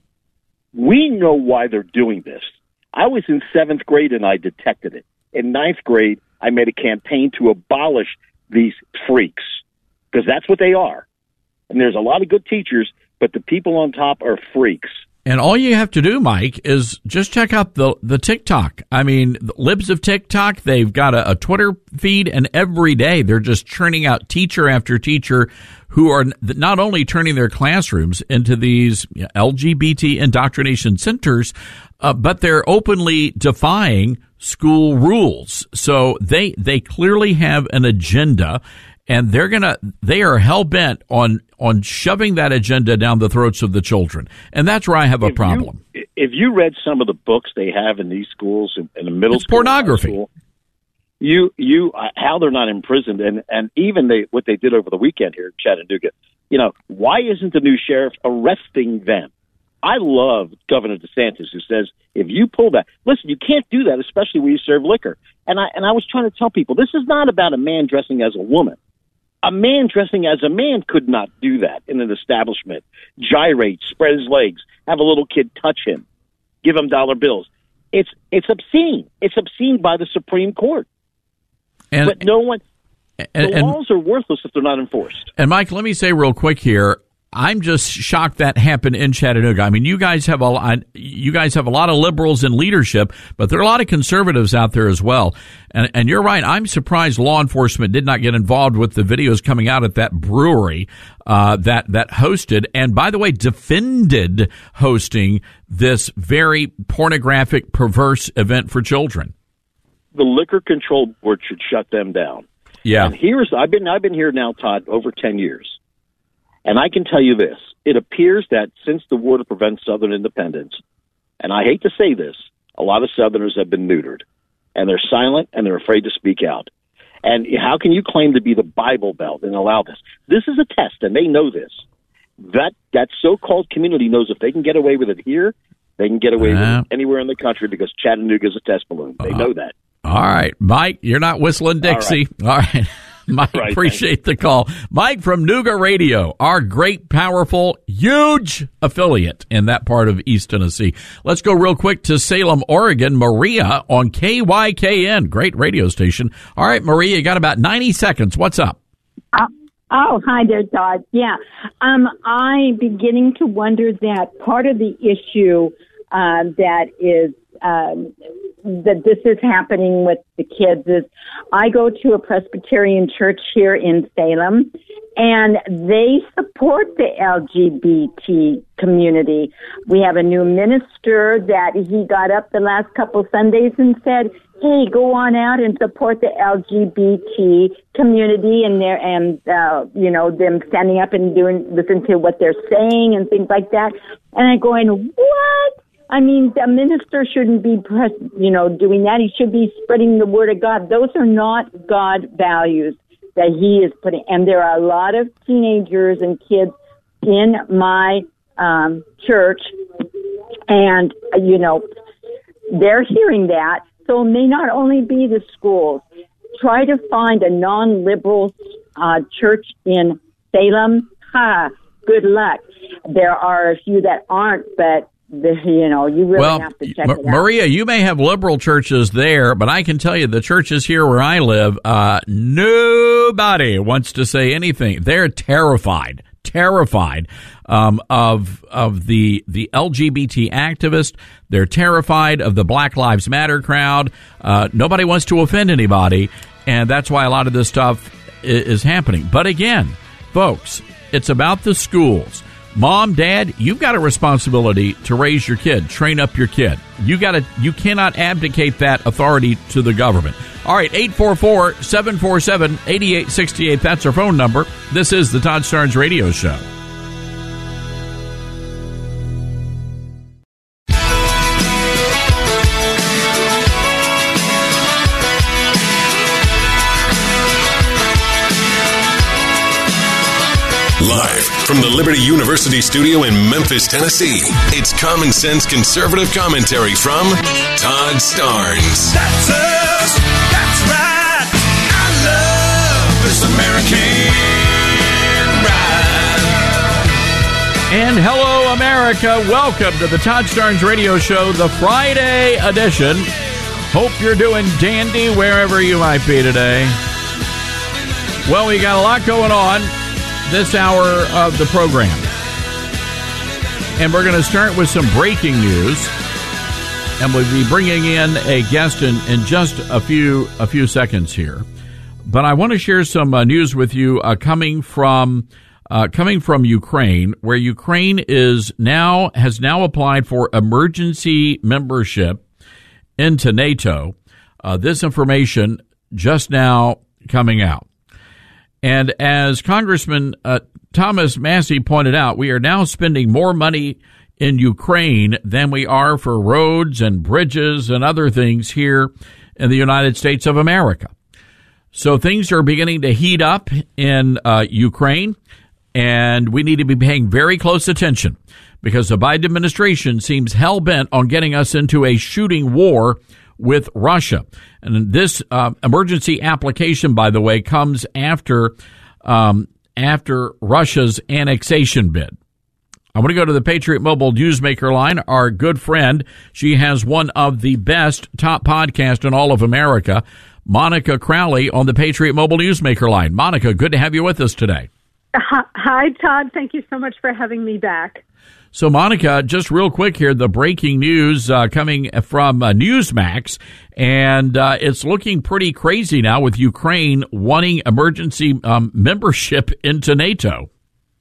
We know why they're doing this. I was in seventh grade and I detected it. In ninth grade, I made a campaign to abolish these freaks because that's what they are. And there's a lot of good teachers, but the people on top are freaks. And all you have to do, Mike, is just check out the the TikTok. I mean, the Libs of TikTok, they've got a, a Twitter feed, and every day they're just churning out teacher after teacher who are not only turning their classrooms into these L G B T indoctrination centers, uh, but they're openly defying school rules. So they they clearly have an agenda. And they're gonna, they are hell bent on on shoving that agenda down the throats of the children, and that's where I have a if problem. You, if you read some of the books they have in these schools, in, in the middle it's school, pornography. School, you you uh, how they're not imprisoned, and and even they what they did over the weekend here in Chattanooga. You know, why isn't the new sheriff arresting them? I love Governor DeSantis, who says if you pull that, listen, you can't do that, especially when you serve liquor. And I and I was trying to tell people this is not about a man dressing as a woman. A man dressing as a man could not do that in an establishment. Gyrate, spread his legs, have a little kid touch him, give him dollar bills. It's it's obscene. It's obscene by the Supreme Court. And, but no one, and, the and, laws are worthless if they're not enforced. And Mike, let me say real quick here, I'm just shocked that happened in Chattanooga. I mean, you guys have a you guys have a lot of liberals in leadership, but there are a lot of conservatives out there as well. And, and you're right. I'm surprised law enforcement did not get involved with the videos coming out at that brewery uh, that that hosted, and by the way, defended hosting this very pornographic, perverse event for children. The Liquor Control Board should shut them down. Yeah. And here's I've been I've been here now, Todd, over ten years. And I can tell you this, it appears that since the war to prevent Southern independence, and I hate to say this, a lot of Southerners have been neutered, and they're silent, and they're afraid to speak out. And how can you claim to be the Bible Belt and allow this? This is a test, and they know this. That that so-called community knows if they can get away with it here, they can get away uh, with it anywhere in the country because Chattanooga is a test balloon. They uh, know that. All right, Mike, you're not whistling Dixie. All right. All right. Mike, right, appreciate the call. Mike from Nooga Radio, our great, powerful, huge affiliate in that part of East Tennessee. Let's go real quick to Salem, Oregon. Maria on K Y K N, great radio station. All right, Maria, you got about ninety seconds. What's up? Uh, oh, hi there, Todd. Yeah, um, I'm beginning to wonder that part of the issue uh, that is um, that this is happening with the kids is I go to a Presbyterian church here in Salem, and they support the L G B T community. We have a new minister that he got up the last couple Sundays and said, hey, go on out and support the L G B T community and their, and, uh, you know, them standing up and doing, listen to what they're saying and things like that. And I'm going, what? I mean, the minister shouldn't be, you know, doing that. He should be spreading the word of God. Those are not God values that he is putting. And there are a lot of teenagers and kids in my um, church, and, you know, they're hearing that. So it may not only be the schools. Try to find a non-liberal uh, church in Salem. Ha, good luck. There are a few that aren't, but The, you know, you really well, have to check M- it out. Maria, you may have liberal churches there, but I can tell you the churches here where I live, uh, nobody wants to say anything. They're terrified, terrified um, of of the the L G B T activists. They're terrified of the Black Lives Matter crowd. Uh, nobody wants to offend anybody, and that's why a lot of this stuff is, is happening. But again, folks, it's about the schools. Mom, Dad, you've got a responsibility to raise your kid, train up your kid. You got to, you cannot abdicate that authority to the government. All right, eight four four, seven four seven, eight eight six eight. That's our phone number. This is the Todd Starnes Radio Show. Live from the Liberty University studio in Memphis, Tennessee, it's Common Sense Conservative Commentary from Todd Starnes. That's us. That's right. I love this American ride. And hello, America. Welcome to the Todd Starnes Radio Show, the Friday edition. Hope you're doing dandy wherever you might be today. Well, we got a lot going on this hour of the program, and we're going to start with some breaking news, and we'll be bringing in a guest in, in just a few a few seconds here. But I want to share some uh, news with you uh, coming from uh, coming from Ukraine, where Ukraine is now has now applied for emergency membership into NATO. Uh, this information just now coming out. And as Congressman uh, Thomas Massie pointed out, we are now spending more money in Ukraine than we are for roads and bridges and other things here in the United States of America. So things are beginning to heat up in uh, Ukraine, and we need to be paying very close attention because the Biden administration seems hell-bent on getting us into a shooting war with Russia. And this uh, emergency application, by the way, comes after um, after Russia's annexation bid. I want to go to the Patriot Mobile Newsmaker line. Our good friend, she has one of the best top podcasts in all of America, Monica Crowley on the Patriot Mobile Newsmaker line. Monica, good to have you with us today. Hi, Todd. Thank you so much for having me back. So, Monica, just real quick here, the breaking news uh, coming from uh, Newsmax, and uh, it's looking pretty crazy now with Ukraine wanting emergency um, membership into NATO.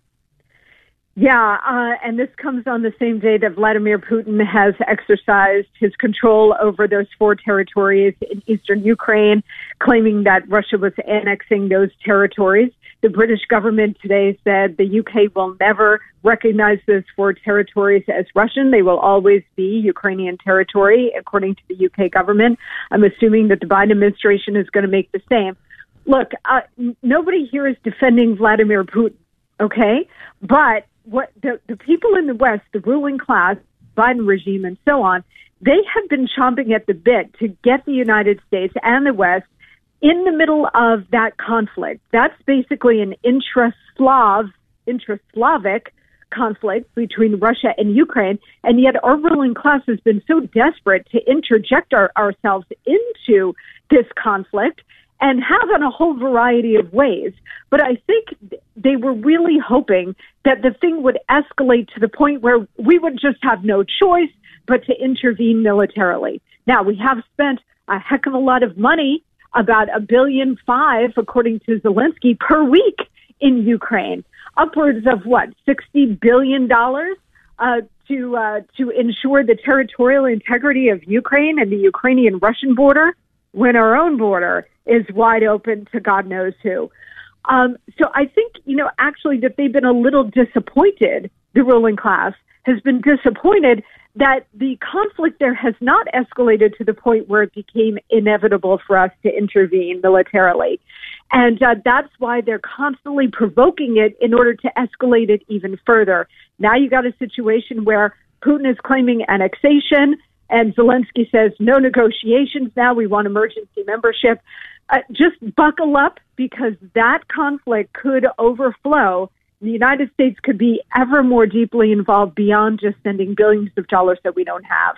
Yeah, uh, and this comes on the same day that Vladimir Putin has exercised his control over those four territories in eastern Ukraine, claiming that Russia was annexing those territories. The British government today said the U K will never recognize those four territories as Russian. They will always be Ukrainian territory, according to the U K government. I'm assuming that the Biden administration is going to make the same. Look, uh, n- nobody here is defending Vladimir Putin, okay? But what the, the people in the West, the ruling class, Biden regime, and so on, they have been chomping at the bit to get the United States and the West in the middle of that conflict. That's basically an intra-Slav, intra-Slavic conflict between Russia and Ukraine, and yet our ruling class has been so desperate to interject our, ourselves into this conflict and have in a whole variety of ways. But I think they were really hoping that the thing would escalate to the point where we would just have no choice but to intervene militarily. Now, we have spent a heck of a lot of money, about a billion five, according to Zelensky, per week in Ukraine, upwards of what, sixty billion dollars uh, to uh, to ensure the territorial integrity of Ukraine and the Ukrainian-Russian border, when our own border is wide open to God knows who. Um, so I think, you know, actually that they've been a little disappointed, the ruling class has been disappointed that the conflict there has not escalated to the point where it became inevitable for us to intervene militarily. And uh, that's why they're constantly provoking it in order to escalate it even further. Now you got a situation where Putin is claiming annexation, and Zelensky says no negotiations now, we want emergency membership. Uh, just buckle up, because that conflict could overflow. The United States could be ever more deeply involved beyond just sending billions of dollars that we don't have.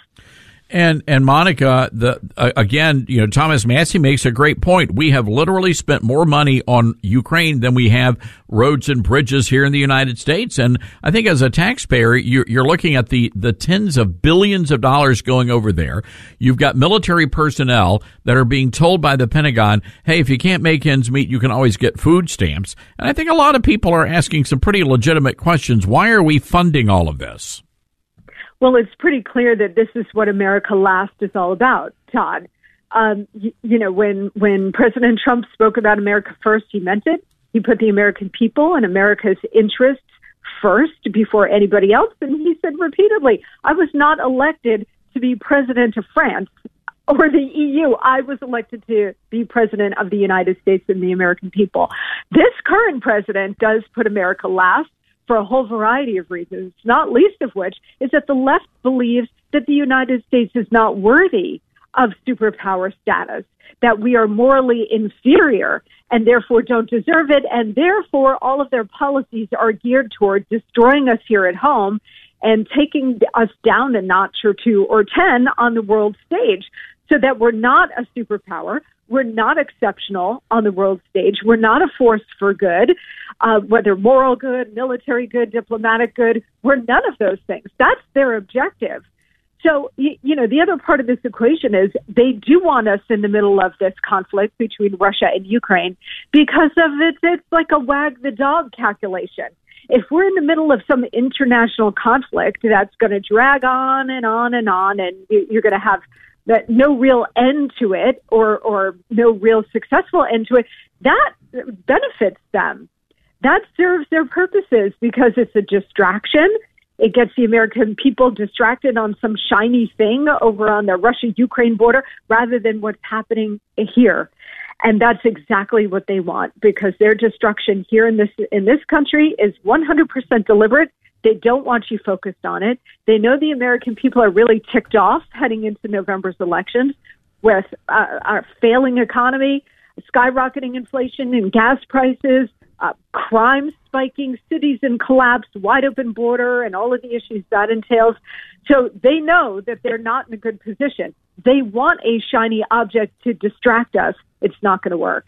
And and Monica, the uh, again, you know, Thomas Massie makes a great point. We have literally spent more money on Ukraine than we have roads and bridges here in the United States. And I think as a taxpayer, you're, you're looking at the, the tens of billions of dollars going over there. You've got military personnel that are being told by the Pentagon, hey, if you can't make ends meet, you can always get food stamps. And I think a lot of people are asking some pretty legitimate questions. Why are we funding all of this? Well, it's pretty clear that this is what America Last is all about, Todd. Um, you, you know, when, when President Trump spoke about America First, he meant it. He put the American people and America's interests first before anybody else. And he said repeatedly, I was not elected to be president of France or the E U. I was elected to be president of the United States and the American people. This current president does put America last, for a whole variety of reasons, not least of which is that the left believes that the United States is not worthy of superpower status, that we are morally inferior and therefore don't deserve it, and therefore all of their policies are geared toward destroying us here at home and taking us down a notch or two or ten on the world stage, so that we're not a superpower. We're not exceptional on the world stage. We're not a force for good, uh, whether moral good, military good, diplomatic good. We're none of those things. That's their objective. So, you, you know, the other part of this equation is they do want us in the middle of this conflict between Russia and Ukraine because of it. It's like a wag the dog calculation. If we're in the middle of some international conflict that's going to drag on and on and on, and you're going to have that no real end to it, or, or no real successful end to it, that benefits them. That serves their purposes because it's a distraction. It gets the American people distracted on some shiny thing over on the Russia-Ukraine border rather than what's happening here. And that's exactly what they want, because their destruction here in this in this country is one hundred percent deliberate. They don't want you focused on it. They know the American people are really ticked off heading into November's elections with uh, our failing economy, skyrocketing inflation and gas prices, uh, crime spiking, cities in collapse, wide open border, and all of the issues that entails. So they know that they're not in a good position. They want a shiny object to distract us. It's not going to work.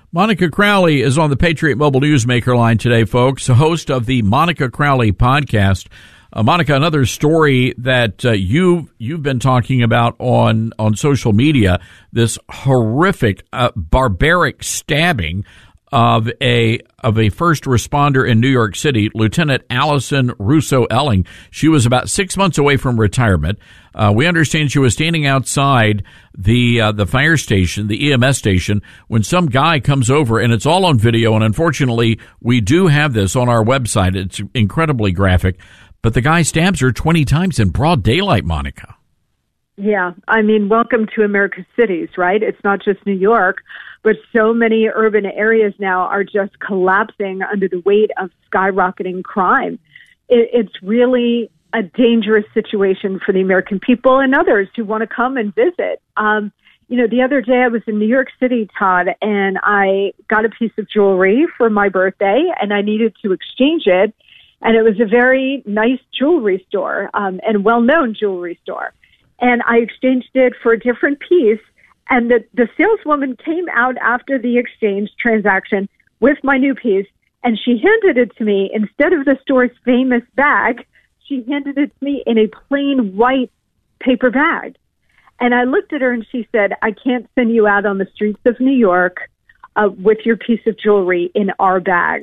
Monica Crowley is on the Patriot Mobile Newsmaker line today, folks, host of the Monica Crowley podcast. Uh, Monica, another story that uh, you you've been talking about on on social media, this horrific, uh, barbaric stabbing of a of a first responder in New York City, Lieutenant Allison Russo Elling. She was about six months away from retirement. Uh, we understand she was standing outside the uh, the fire station, the E M S station, when some guy comes over, and it's all on video. And unfortunately, we do have this on our website. It's incredibly graphic. But the guy stabs her twenty times in broad daylight, Monica. Yeah, I mean, welcome to America's cities, right? It's not just New York, but so many urban areas now are just collapsing under the weight of skyrocketing crime. It, it's really a dangerous situation for the American people and others who want to come and visit. Um, you know, the other day I was in New York City, Todd, and I got a piece of jewelry for my birthday, and I needed to exchange it. And it was a very nice jewelry store, um, and well-known jewelry store. And I exchanged it for a different piece. And the, the saleswoman came out after the exchange transaction with my new piece, and she handed it to me instead of the store's famous bag. She handed it to me in a plain white paper bag. And I looked at her and she said, "I can't send you out on the streets of New York uh, with your piece of jewelry in our bag,"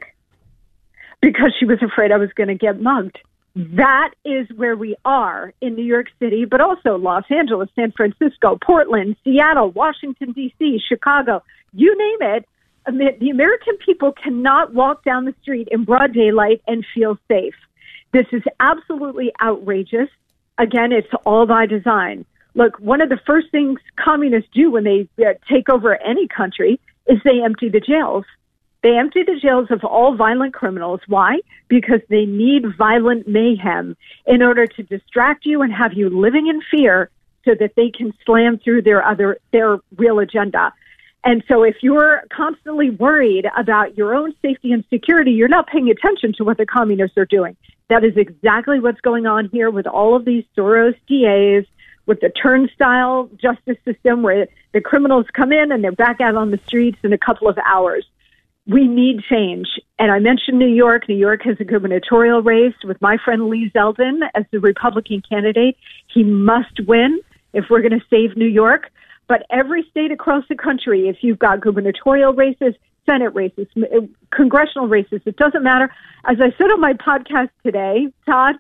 because she was afraid I was going to get mugged. That is where we are in New York City, but also Los Angeles, San Francisco, Portland, Seattle, Washington, D C, Chicago, you name it. The American people cannot walk down the street in broad daylight and feel safe. This is absolutely outrageous. Again, it's all by design. Look, one of the first things communists do when they uh, take over any country is they empty the jails. They empty the jails of all violent criminals. Why? Because they need violent mayhem in order to distract you and have you living in fear so that they can slam through their other, their real agenda. And so if you're constantly worried about your own safety and security, you're not paying attention to what the communists are doing. That is exactly what's going on here with all of these Soros D As, with the turnstile justice system where the criminals come in and they're back out on the streets in a couple of hours. We need change. And I mentioned New York. New York has a gubernatorial race with my friend Lee Zeldin as the Republican candidate. He must win if we're going to save New York. But every state across the country, if you've got gubernatorial races, Senate races, congressional races, it doesn't matter. As I said on my podcast today, Todd,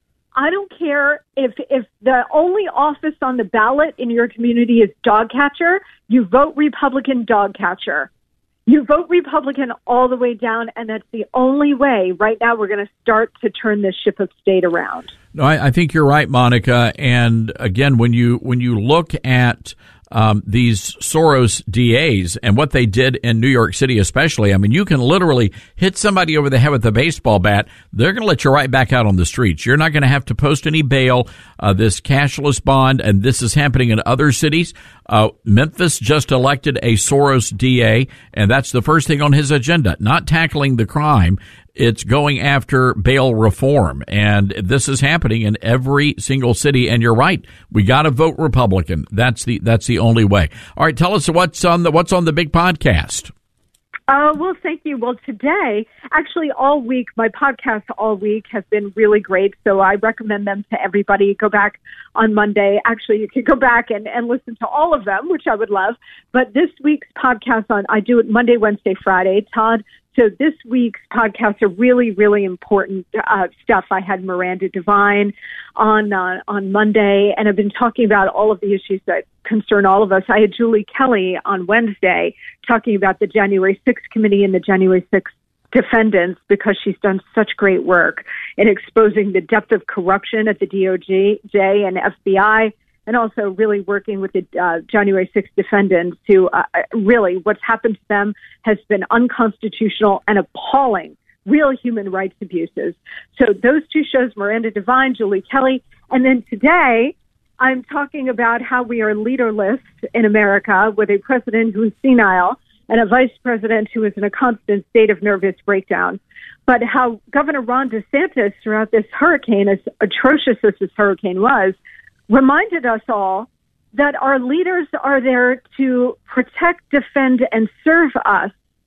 I don't care if if the only office on the ballot in your community is dog catcher, you vote Republican dog catcher. You vote Republican all the way down, and that's the only way right now we're going to start to turn this ship of state around. No, I, I think you're right, Monica. And again, when you when you look at um, these Soros D As and what they did in New York City especially, I mean, you can literally hit somebody over the head with a baseball bat. They're going to let you right back out on the streets. You're not going to have to post any bail, uh, this cashless bond, and this is happening in other cities. Uh, Memphis just elected a Soros D A, and that's the first thing on his agenda, not tackling the crime. It's going after bail reform, and this is happening in every single city. And you're right, we got to vote Republican. That's the that's the only way. All right, tell us what's on the what's on the big podcast. Uh, well, thank you. Well, today, actually all week, my podcast all week has been really great. So I recommend them to everybody. Go back on Monday. Actually, you can go back and, and listen to all of them, which I would love. But this week's podcast on, I do it Monday, Wednesday, Friday. Todd, so this week's podcasts are really, really important uh, stuff. I had Miranda Devine on uh, on Monday, and I've been talking about all of the issues that concern all of us. I had Julie Kelly on Wednesday talking about the January sixth committee and the January sixth defendants, because she's done such great work in exposing the depth of corruption at the D O J and F B I, and also really working with the uh, January sixth defendants who uh, really what's happened to them has been unconstitutional and appalling, real human rights abuses. So those two shows, Miranda Devine, Julie Kelly, and then today I'm talking about how we are leaderless in America with a president who is senile and a vice president who is in a constant state of nervous breakdown. But how Governor Ron DeSantis throughout this hurricane, as atrocious as this hurricane was, reminded us all that our leaders are there to protect, defend, and serve us,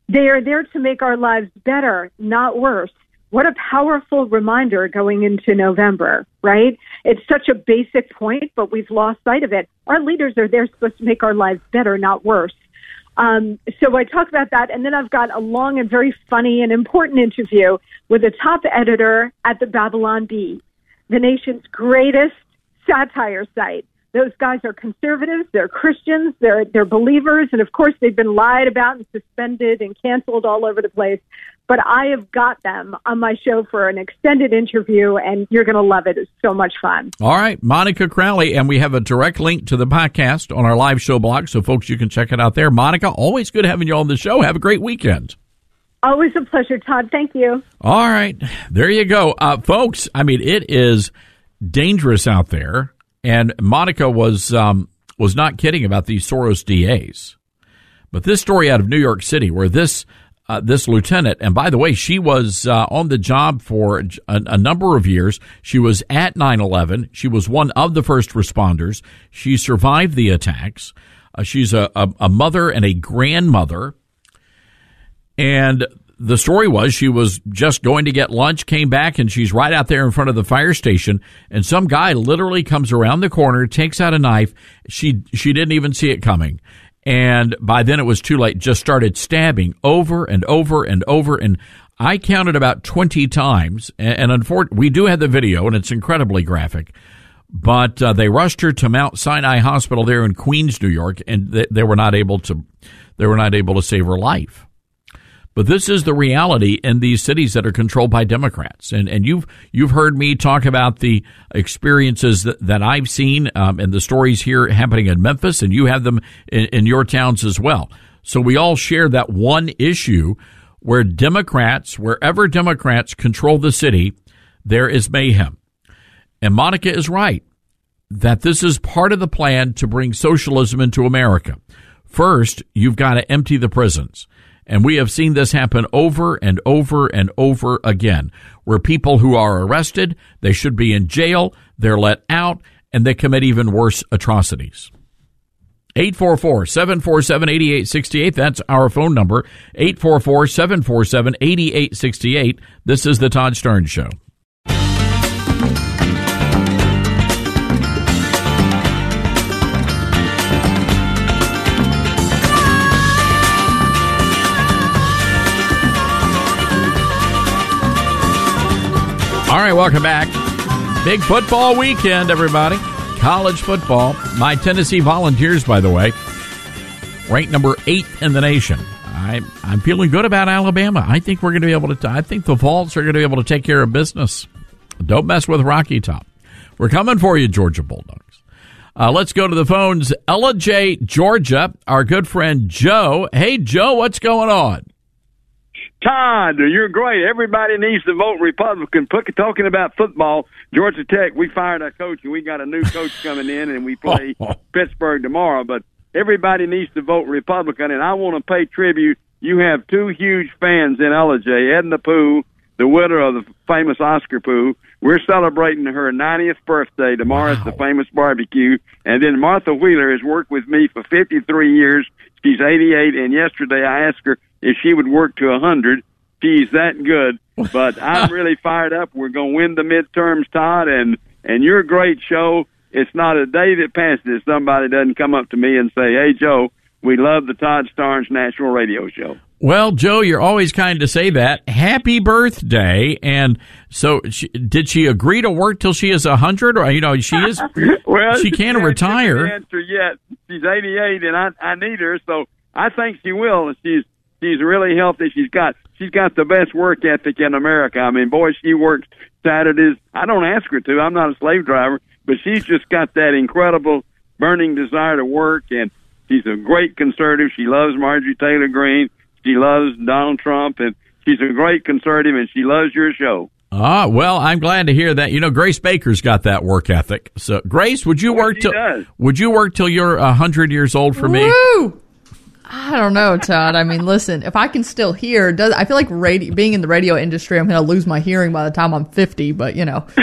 They are there to make our lives better, not worse. What a powerful reminder going into November, right? It's such a basic point, but we've lost sight of it. Our leaders are there supposed to make our lives better, not worse. Um, so I talk about that, and then I've got a long and very funny and important interview with a top editor at the Babylon Bee, the nation's greatest satire site. Those guys are conservatives, they're Christians, they're they're believers, and of course they've been lied about and suspended and canceled all over the place. But I have got them on my show for an extended interview, and you're going to love it. It's so much fun. All right, Monica Crowley, and we have a direct link to the podcast on our live show blog, so folks, you can check it out there. Monica, always good having you on the show. Have a great weekend. Always a pleasure, Todd. Thank you. All right, there you go. Uh, folks, I mean, it is dangerous out there, and Monica was um, was not kidding about these Soros D As. But this story out of New York City, where this Uh, this lieutenant, and by the way, she was uh, on the job for a, a number of years. She was at nine eleven. She was one of the first responders. She survived the attacks. Uh, she's a, a, a mother and a grandmother. And the story was she was just going to get lunch, came back, and she's right out there in front of the fire station. And some guy literally comes around the corner, takes out a knife. She she didn't even see it coming. And by then it was too late, just started stabbing over and over and over. And I counted about twenty times. And, and unfortunately, we do have the video, and it's incredibly graphic. But uh, they rushed her to Mount Sinai Hospital there in Queens, New York, and they, they were not able to, they were not able to save her life. But this is the reality in these cities that are controlled by Democrats. And and you've you've heard me talk about the experiences that, that I've seen um, and the stories here happening in Memphis, and you have them in, in your towns as well. So we all share that one issue where Democrats, wherever Democrats control the city, there is mayhem. And Monica is right that this is part of the plan to bring socialism into America. First, you've got to empty the prisons. And we have seen this happen over and over and over again, where people who are arrested, they should be in jail, they're let out, and they commit even worse atrocities. eight four four, seven four seven, eight eight six eight, that's our phone number, eight four four, seven four seven, eight eight six eight. This is the Todd Starnes Show. All right, welcome back. Big football weekend, everybody. College football. My Tennessee Volunteers, by the way, ranked number eight in the nation. I, I'm feeling good about Alabama. I think we're going to be able to. I think the Vols are going to be able to take care of business. Don't mess with Rocky Top. We're coming for you, Georgia Bulldogs. Uh, let's go to the phones. Ella J, Georgia. Our good friend Joe. Hey, Joe, what's going on? Todd, you're great. Everybody needs to vote Republican. Talking about football, Georgia Tech, we fired our coach, and we got a new coach coming in, and we play Pittsburgh tomorrow. But everybody needs to vote Republican, and I want to pay tribute. You have two huge fans in Ella J, Edna Pooh, the widow of the famous Oscar Pooh. We're celebrating her ninetieth birthday. Tomorrow's wow. the famous barbecue. And then Martha Wheeler has worked with me for fifty-three years. She's eighty-eight, and yesterday I asked her if she would work to one hundred. She's that good. But I'm really fired up. We're going to win the midterms, Todd, and, and your great show. It's not a day that passes somebody doesn't come up to me and say, hey, Joe, we love the Todd Starnes National Radio Show. Well, Joe, you're always kind to say that. Happy birthday. And so she, did she agree to work till she is one hundred? Or, you know, she is, well, she can't retire. The answer yet. She's eighty-eight, and I, I need her, so I think she will. She's she's really healthy. She's got she's got the best work ethic in America. I mean, boy, she works Saturdays. I don't ask her to. I'm not a slave driver, but she's just got that incredible burning desire to work, and she's a great conservative. She loves Marjorie Taylor Greene. She loves Donald Trump, and she's a great conservative, and she loves your show. Ah, well, I'm glad to hear that. You know, Grace Baker's got that work ethic. So, Grace, would you well, work till does. would you work till you're a hundred years old for me? Woo! I don't know, Todd. I mean, listen, if I can still hear, does I feel like radio, being in the radio industry, I'm going to lose my hearing by the time I'm fifty. But you know,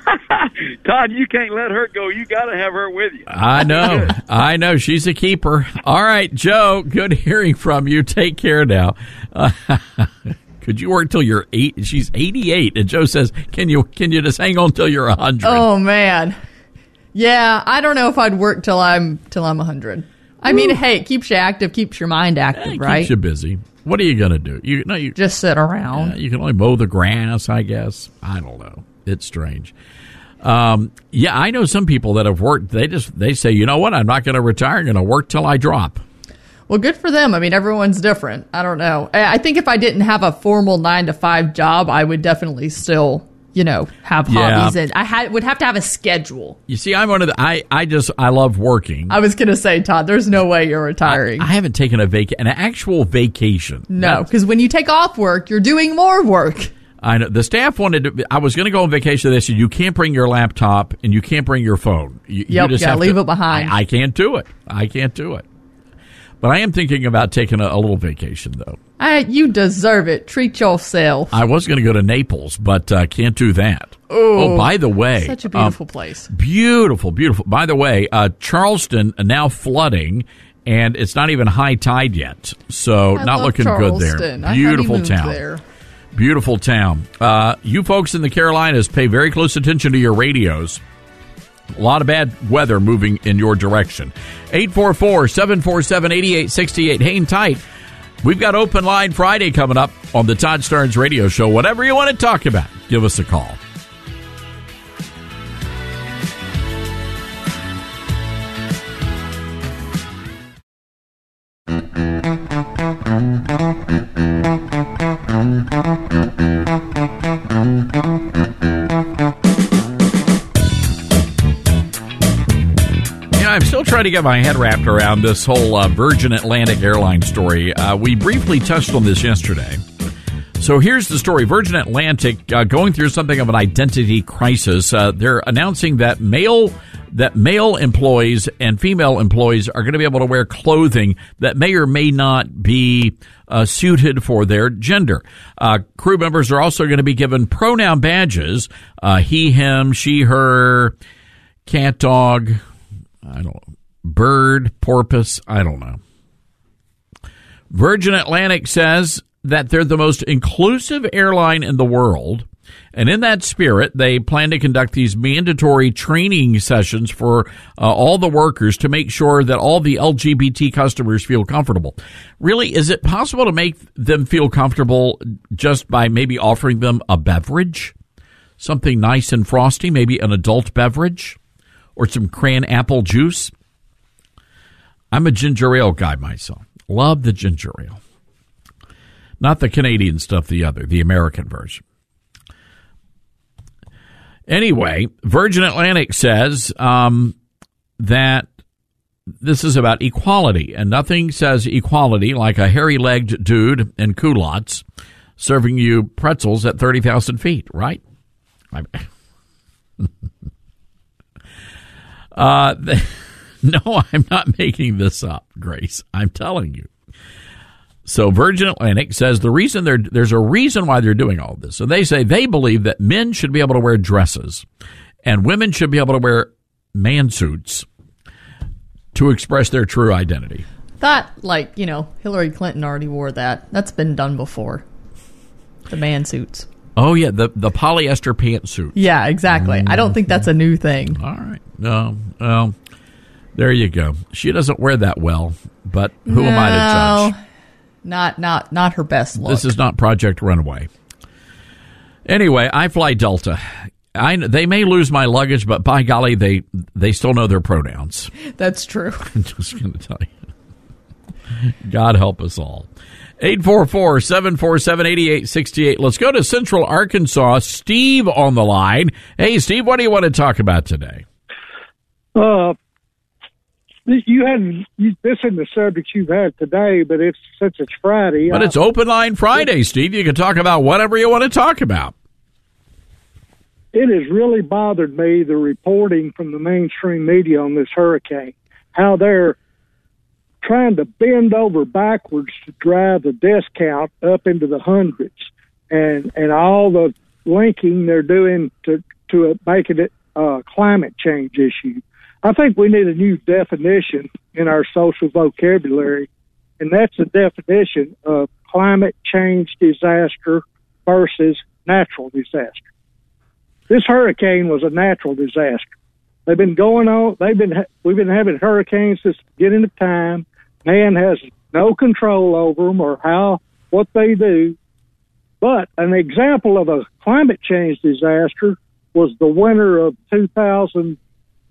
Todd, you can't let her go. You got to have her with you. I know. I know. She's a keeper. All right, Joe, good hearing from you. Take care now. Uh, could you work till you're eight? She's eighty-eight. And Joe says, can you can you just hang on till you're one hundred? Oh, man. Yeah, I don't know if I'd work till I'm till I'm one hundred. I mean, hey, it keeps you active, keeps your mind active, it right? Keeps you busy. What are you going to do? You no, you just sit around. Uh, you can only mow the grass, I guess. I don't know. It's strange. Um, yeah, I know some people that have worked. They just they say, you know what? I'm not going to retire. I'm going to work till I drop. Well, good for them. I mean, everyone's different. I don't know. I think if I didn't have a formal nine to five job, I would definitely still, you know, have Yeah. hobbies, and I had, would have to have a schedule. You see, I'm one of the. I I just I love working. I was going to say, Todd, there's no way you're retiring. I, I haven't taken a vac an actual vacation. No, because when you take off work, you're doing more work. I know the staff wanted to. I was going to go on vacation. They said you can't bring your laptop and you can't bring your phone. You, Yep, you just gotta have leave to, it behind. I, I can't do it. I can't do it. But I am thinking about taking a, a little vacation, though. I, you deserve it. Treat yourself. I was going to go to Naples, but uh, can't do that. Ooh, oh, by the way, such a beautiful um, place. Beautiful, beautiful. By the way, uh, Charleston now flooding, and it's not even high tide yet, so I not love looking Charleston. good there. I Beautiful honeymooned town. there. Beautiful town. Uh, you folks in the Carolinas, pay very close attention to your radios. A lot of bad weather moving in your direction. eight four four, seven four seven, eight eight six eight. Hang tight. We've got Open Line Friday coming up on the Todd Starnes Radio Show. Whatever you want to talk about, give us a call. I'm still trying to get my head wrapped around this whole uh, Virgin Atlantic Airlines story. Uh, we briefly touched on this yesterday. So here's the story. Virgin Atlantic uh, going through something of an identity crisis. Uh, they're announcing that male that male employees and female employees are going to be able to wear clothing that may or may not be uh, suited for their gender. Uh, crew members are also going to be given pronoun badges, uh, he, him, she, her, cat, dog, I don't know, bird, porpoise, I don't know. Virgin Atlantic says that they're the most inclusive airline in the world, and in that spirit, they plan to conduct these mandatory training sessions for uh, all the workers to make sure that all the L G B T customers feel comfortable. Really, is it possible to make them feel comfortable just by maybe offering them a beverage? Something nice and frosty, maybe an adult beverage? Or some cran apple juice? I'm a ginger ale guy myself. Love the ginger ale. Not the Canadian stuff, the other, the American version. Anyway, Virgin Atlantic says um, that this is about equality, and nothing says equality like a hairy-legged dude in culottes serving you pretzels at thirty thousand feet, right? I mean, Uh, the, no, I'm not making this up, Grace. I'm telling you. So Virgin Atlantic says the reason they're, there's a reason why they're doing all this. So they say they believe that men should be able to wear dresses and women should be able to wear man suits to express their true identity. Thought, like, you know, Hillary Clinton already wore that. That's been done before. The man suits. Oh, yeah, the, the polyester pantsuit. Yeah, exactly. I don't think that's a new thing. All right. No, well, there you go. She doesn't wear that well, but who no, am I to judge? Not, not, not her best look. This is not Project Runaway. Anyway, I fly Delta. I, they may lose my luggage, but by golly, they, they still know their pronouns. That's true. I'm just going to tell you. God help us all. eight four four, seven four seven, eight eight six eight. Let's go to Central Arkansas. Steve on the line. Hey, Steve, what do you want to talk about today? Uh, you hadn't, you, this isn't the subject you've had today, but it's since it's Friday. But I, it's Open Line Friday, Steve. You can talk about whatever you want to talk about. It has really bothered me, the reporting from the mainstream media on this hurricane, how they're trying to bend over backwards to drive the death count up into the hundreds, and and all the linking they're doing to to it, making it a climate change issue. I think we need a new definition in our social vocabulary, and that's the definition of climate change disaster versus natural disaster. This hurricane was a natural disaster. They've been going on. They've been. We've been having hurricanes since the beginning of time. Man has no control over them or how what they do. But an example of a climate change disaster was the winter of two thousand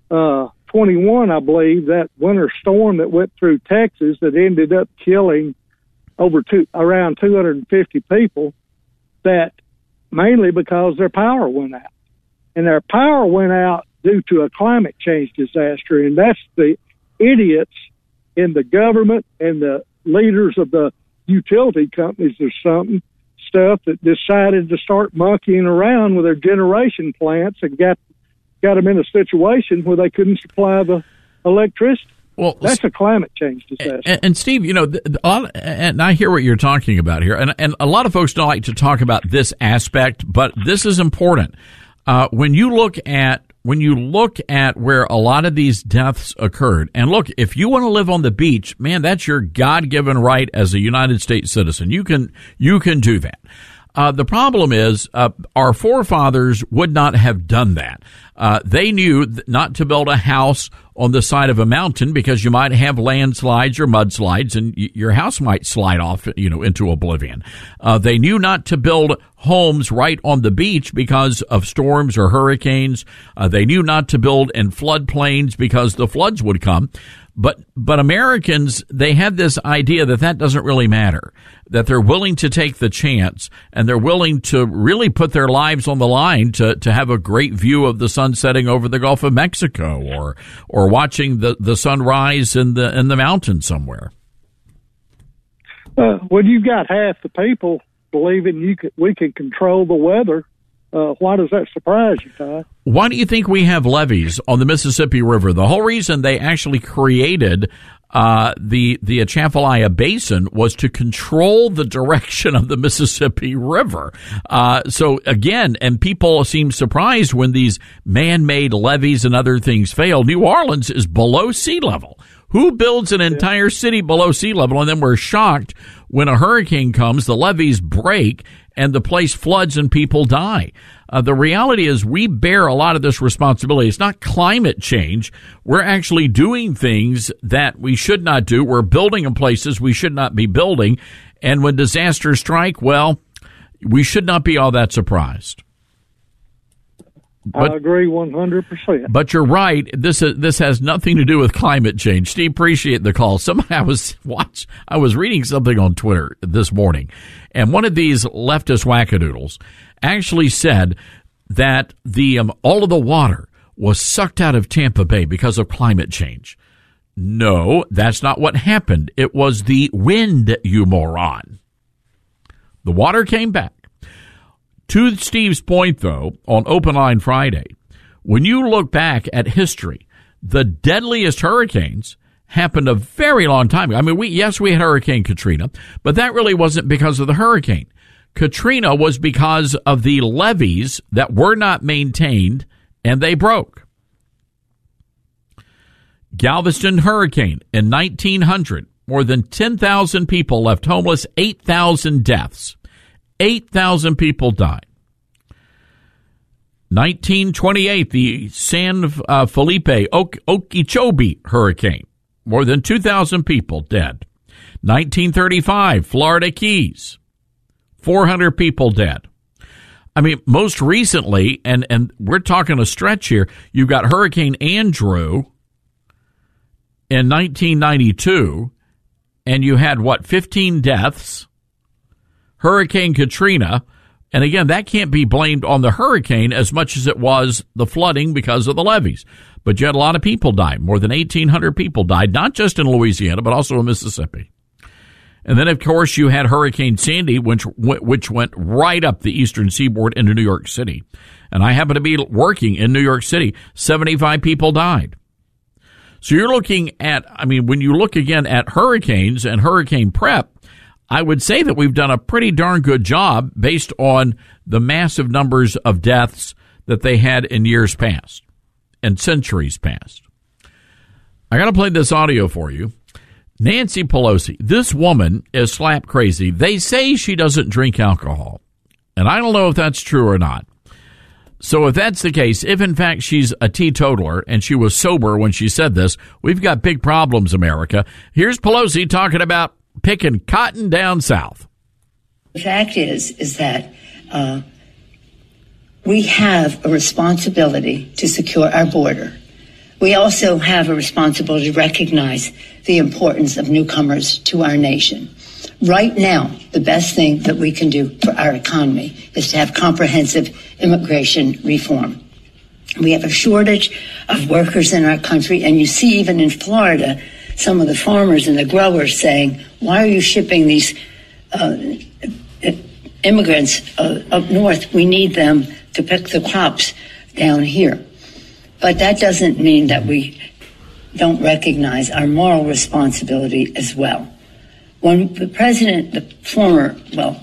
twenty-one, I believe, that winter storm that went through Texas that ended up killing over two, around two hundred fifty people, that mainly because their power went out. And their power went out due to a climate change disaster, and that's the idiots in the government and the leaders of the utility companies or something, stuff that decided to start monkeying around with their generation plants and got got them in a situation where they couldn't supply the electricity. Well, that's a climate change disaster. And, and Steve, you know, the, the, and I hear what you're talking about here, and, and a lot of folks don't like to talk about this aspect, but this is important. Uh, when you look at when you look at where a lot of these deaths occurred, and look, if you want to live on the beach, man, that's your God-given right as a United States citizen. You can you can do that. Uh, the problem is uh, our forefathers would not have done that. Uh, they knew th- not to build a house on the side of a mountain because you might have landslides or mudslides and y- your house might slide off, you know, into oblivion. Uh, they knew not to build homes right on the beach because of storms or hurricanes. Uh, they knew not to build in floodplains because the floods would come. But but Americans, they had this idea that that doesn't really matter, that they're willing to take the chance and they're willing to really put their lives on the line to, to have a great view of the sun setting over the Gulf of Mexico or or watching the, the sunrise in the in the mountains somewhere. Uh, when you've got half the people believing you could, we can control the weather, Uh, why does that surprise you, Todd? Why do you think we have levees on the Mississippi River? The whole reason they actually created uh, the the Atchafalaya Basin was to control the direction of the Mississippi River. Uh, so again, and people seem surprised when these man-made levees and other things fail. New Orleans is below sea level. Who builds an entire city below sea level? And then we're shocked when a hurricane comes, the levees break, and the place floods and people die. Uh, the reality is we bear a lot of this responsibility. It's not climate change. We're actually doing things that we should not do. We're building in places we should not be building. And when disasters strike, well, we should not be all that surprised. But, I agree one hundred percent. But you're right. This is, this has nothing to do with climate change. Steve, appreciate the call. Somebody I was watch, I was reading something on Twitter this morning, and one of these leftist wackadoodles actually said that the um, all of the water was sucked out of Tampa Bay because of climate change. No, that's not what happened. It was the wind, you moron. The water came back. To Steve's point, though, on Open Line Friday, when you look back at history, the deadliest hurricanes happened a very long time ago. I mean, we yes, we had Hurricane Katrina, but that really wasn't because of the hurricane. Katrina was because of the levees that were not maintained, and they broke. Galveston hurricane in nineteen hundred, more than ten thousand people left homeless, eight thousand deaths. eight thousand people died. nineteen twenty-eight, the San uh, Felipe ok- Okeechobee hurricane. More than two thousand people dead. nineteen thirty-five, Florida Keys. four hundred people dead. I mean, most recently, and, and we're talking a stretch here, you've got Hurricane Andrew in nineteen ninety-two, and you had, what, fifteen deaths? Hurricane Katrina, and again, that can't be blamed on the hurricane as much as it was the flooding because of the levees. But you had a lot of people die. More than eighteen hundred people died, not just in Louisiana, but also in Mississippi. And then, of course, you had Hurricane Sandy, which which went right up the eastern seaboard into New York City. And I happen to be working in New York City. seventy-five people died. So you're looking at, I mean, when you look again at hurricanes and hurricane prep, I would say that we've done a pretty darn good job based on the massive numbers of deaths, that they had in years past and centuries past. I got to play this audio for you. Nancy Pelosi, this woman is slap crazy. They say she doesn't drink alcohol, and I don't know if that's true or not. So if that's the case, if in fact she's a teetotaler and she was sober when she said this, we've got big problems, America. Here's Pelosi talking about picking cotton down south. The fact is, is that uh, we have a responsibility to secure our border. We also have a responsibility to recognize the importance of newcomers to our nation. Right now, the best thing that we can do for our economy is to have comprehensive immigration reform. We have a shortage of workers in our country, and you see even in Florida, some of the farmers and the growers saying, why are you shipping these uh, immigrants uh, up north? We need them to pick the crops down here. But that doesn't mean that we don't recognize our moral responsibility as well. When the president, the former, well,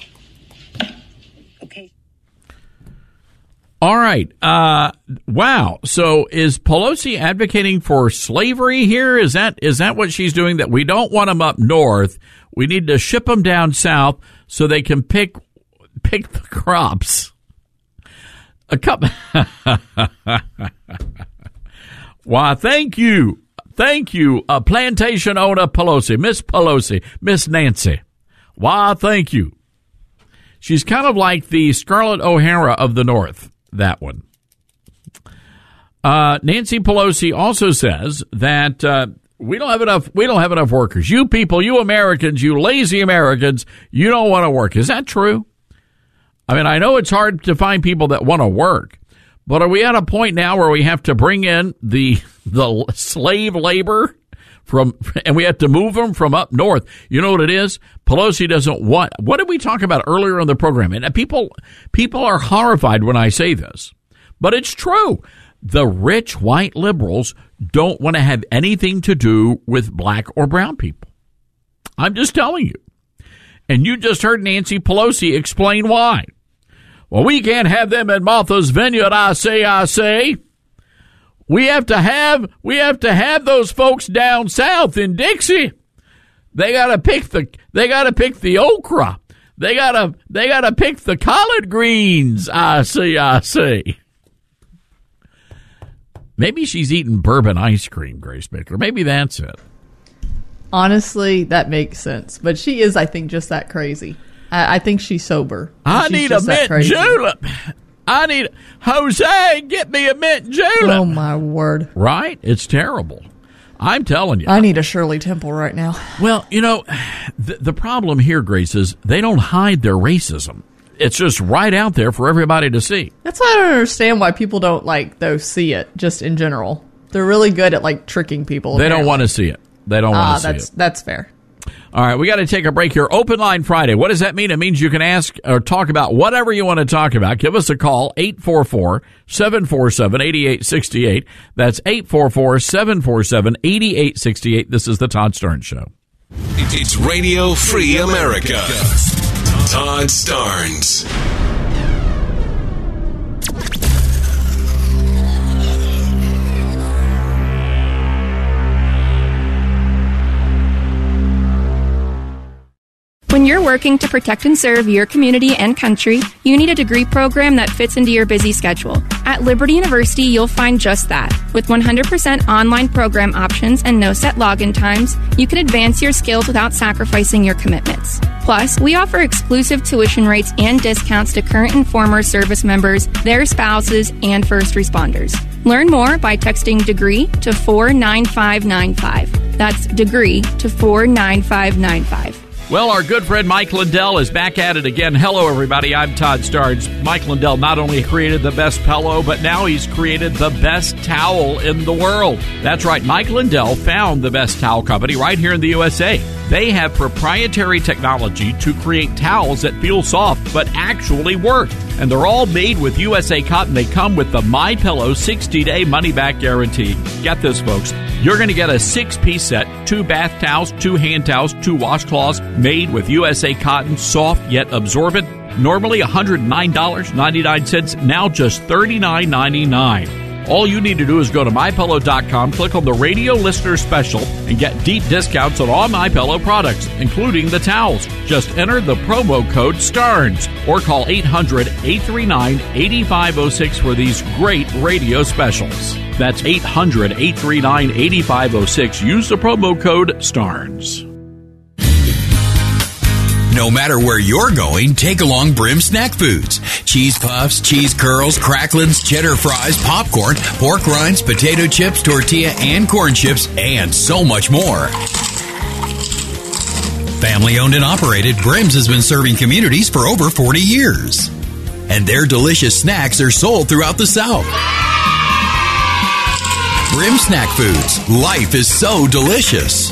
okay. All right. Uh, wow. So is Pelosi advocating for slavery here? Is that is that what she's doing? That we don't want them up north. We need to ship them down south so they can pick pick the crops. A couple. Why, thank you. Thank you, uh, plantation owner Pelosi, Miss Pelosi, Miss Nancy. Why, thank you. She's kind of like the Scarlett O'Hara of the North, that one. Uh, Nancy Pelosi also says that uh, we don't have enough. We don't have enough workers. You people, you Americans, you lazy Americans, you don't want to work. Is that true? I mean, I know it's hard to find people that want to work. But are we at a point now where we have to bring in the the slave labor from, and we have to move them from up north? You know what it is? Pelosi doesn't want. What did we talk about earlier in the program? And people people are horrified when I say this, but it's true. The rich white liberals don't want to have anything to do with black or brown people. I'm just telling you. And you just heard Nancy Pelosi explain why. Well, we can't have them at Martha's Vineyard, I say, I say. We have to have, we have to have those folks down south in Dixie. They gotta pick the, they gotta pick the okra. They gotta, they gotta pick the collard greens, I see, I see. Maybe she's eating bourbon ice cream, Grace Baker. Maybe that's it. Honestly, that makes sense. But she is, I think, just that crazy. I, I think she's sober. I she's need a mint julep. I need, Jose, get me a mint julep. Oh, my word. Right? It's terrible. I'm telling you. I need a Shirley Temple right now. Well, you know, the, the problem here, Grace, is they don't hide their racism. It's just right out there for everybody to see. That's why I don't understand why people don't, like, though, see it, just in general. They're really good at, like, tricking people. They apparently. don't want to see it. They don't want to see that's, it. That's fair. All right, we got to take a break here. Open Line Friday. What does that mean? It means you can ask or talk about whatever you want to talk about. Give us a call, eight four four, seven four seven, eight eight six eight. That's eight four four, seven four seven, eight eight six eight. This is the Todd Starnes Show. It's Radio Free America. Todd Starnes. When you're working to protect and serve your community and country, you need a degree program that fits into your busy schedule. At Liberty University, you'll find just that. With one hundred percent online program options and no set login times, you can advance your skills without sacrificing your commitments. Plus, we offer exclusive tuition rates and discounts to current and former service members, their spouses, and first responders. Learn more by texting DEGREE to four nine five nine five. That's DEGREE to four nine five nine five. Well, our good friend Mike Lindell is back at it again. Hello, everybody. I'm Todd Starnes. Mike Lindell not only created the best pillow, but now he's created the best towel in the world. That's right. Mike Lindell found the best towel company right here in the U S A. They have proprietary technology to create towels that feel soft but actually work. And they're all made with U S A cotton. They come with the MyPillow sixty-day money-back guarantee. Get this, folks. You're going to get a six-piece set, two bath towels, two hand towels, two washcloths, made with U S A cotton, soft yet absorbent. Normally one hundred nine dollars and ninety-nine cents, now just thirty-nine ninety-nine. All you need to do is go to my pillow dot com, click on the radio listener special, and get deep discounts on all MyPillow products, including the towels. Just enter the promo code STARNS or call eight hundred, eight three nine, eight five zero six for these great radio specials. That's eight hundred, eight three nine, eight five zero six. Use the promo code STARNS. No matter where you're going, take along Brim Snack Foods. Cheese puffs, cheese curls, cracklins, cheddar fries, popcorn, pork rinds, potato chips, tortilla, and corn chips, and so much more. Family owned and operated, Brim's has been serving communities for over forty years. And their delicious snacks are sold throughout the South. Brim Snack Foods. Life is so delicious.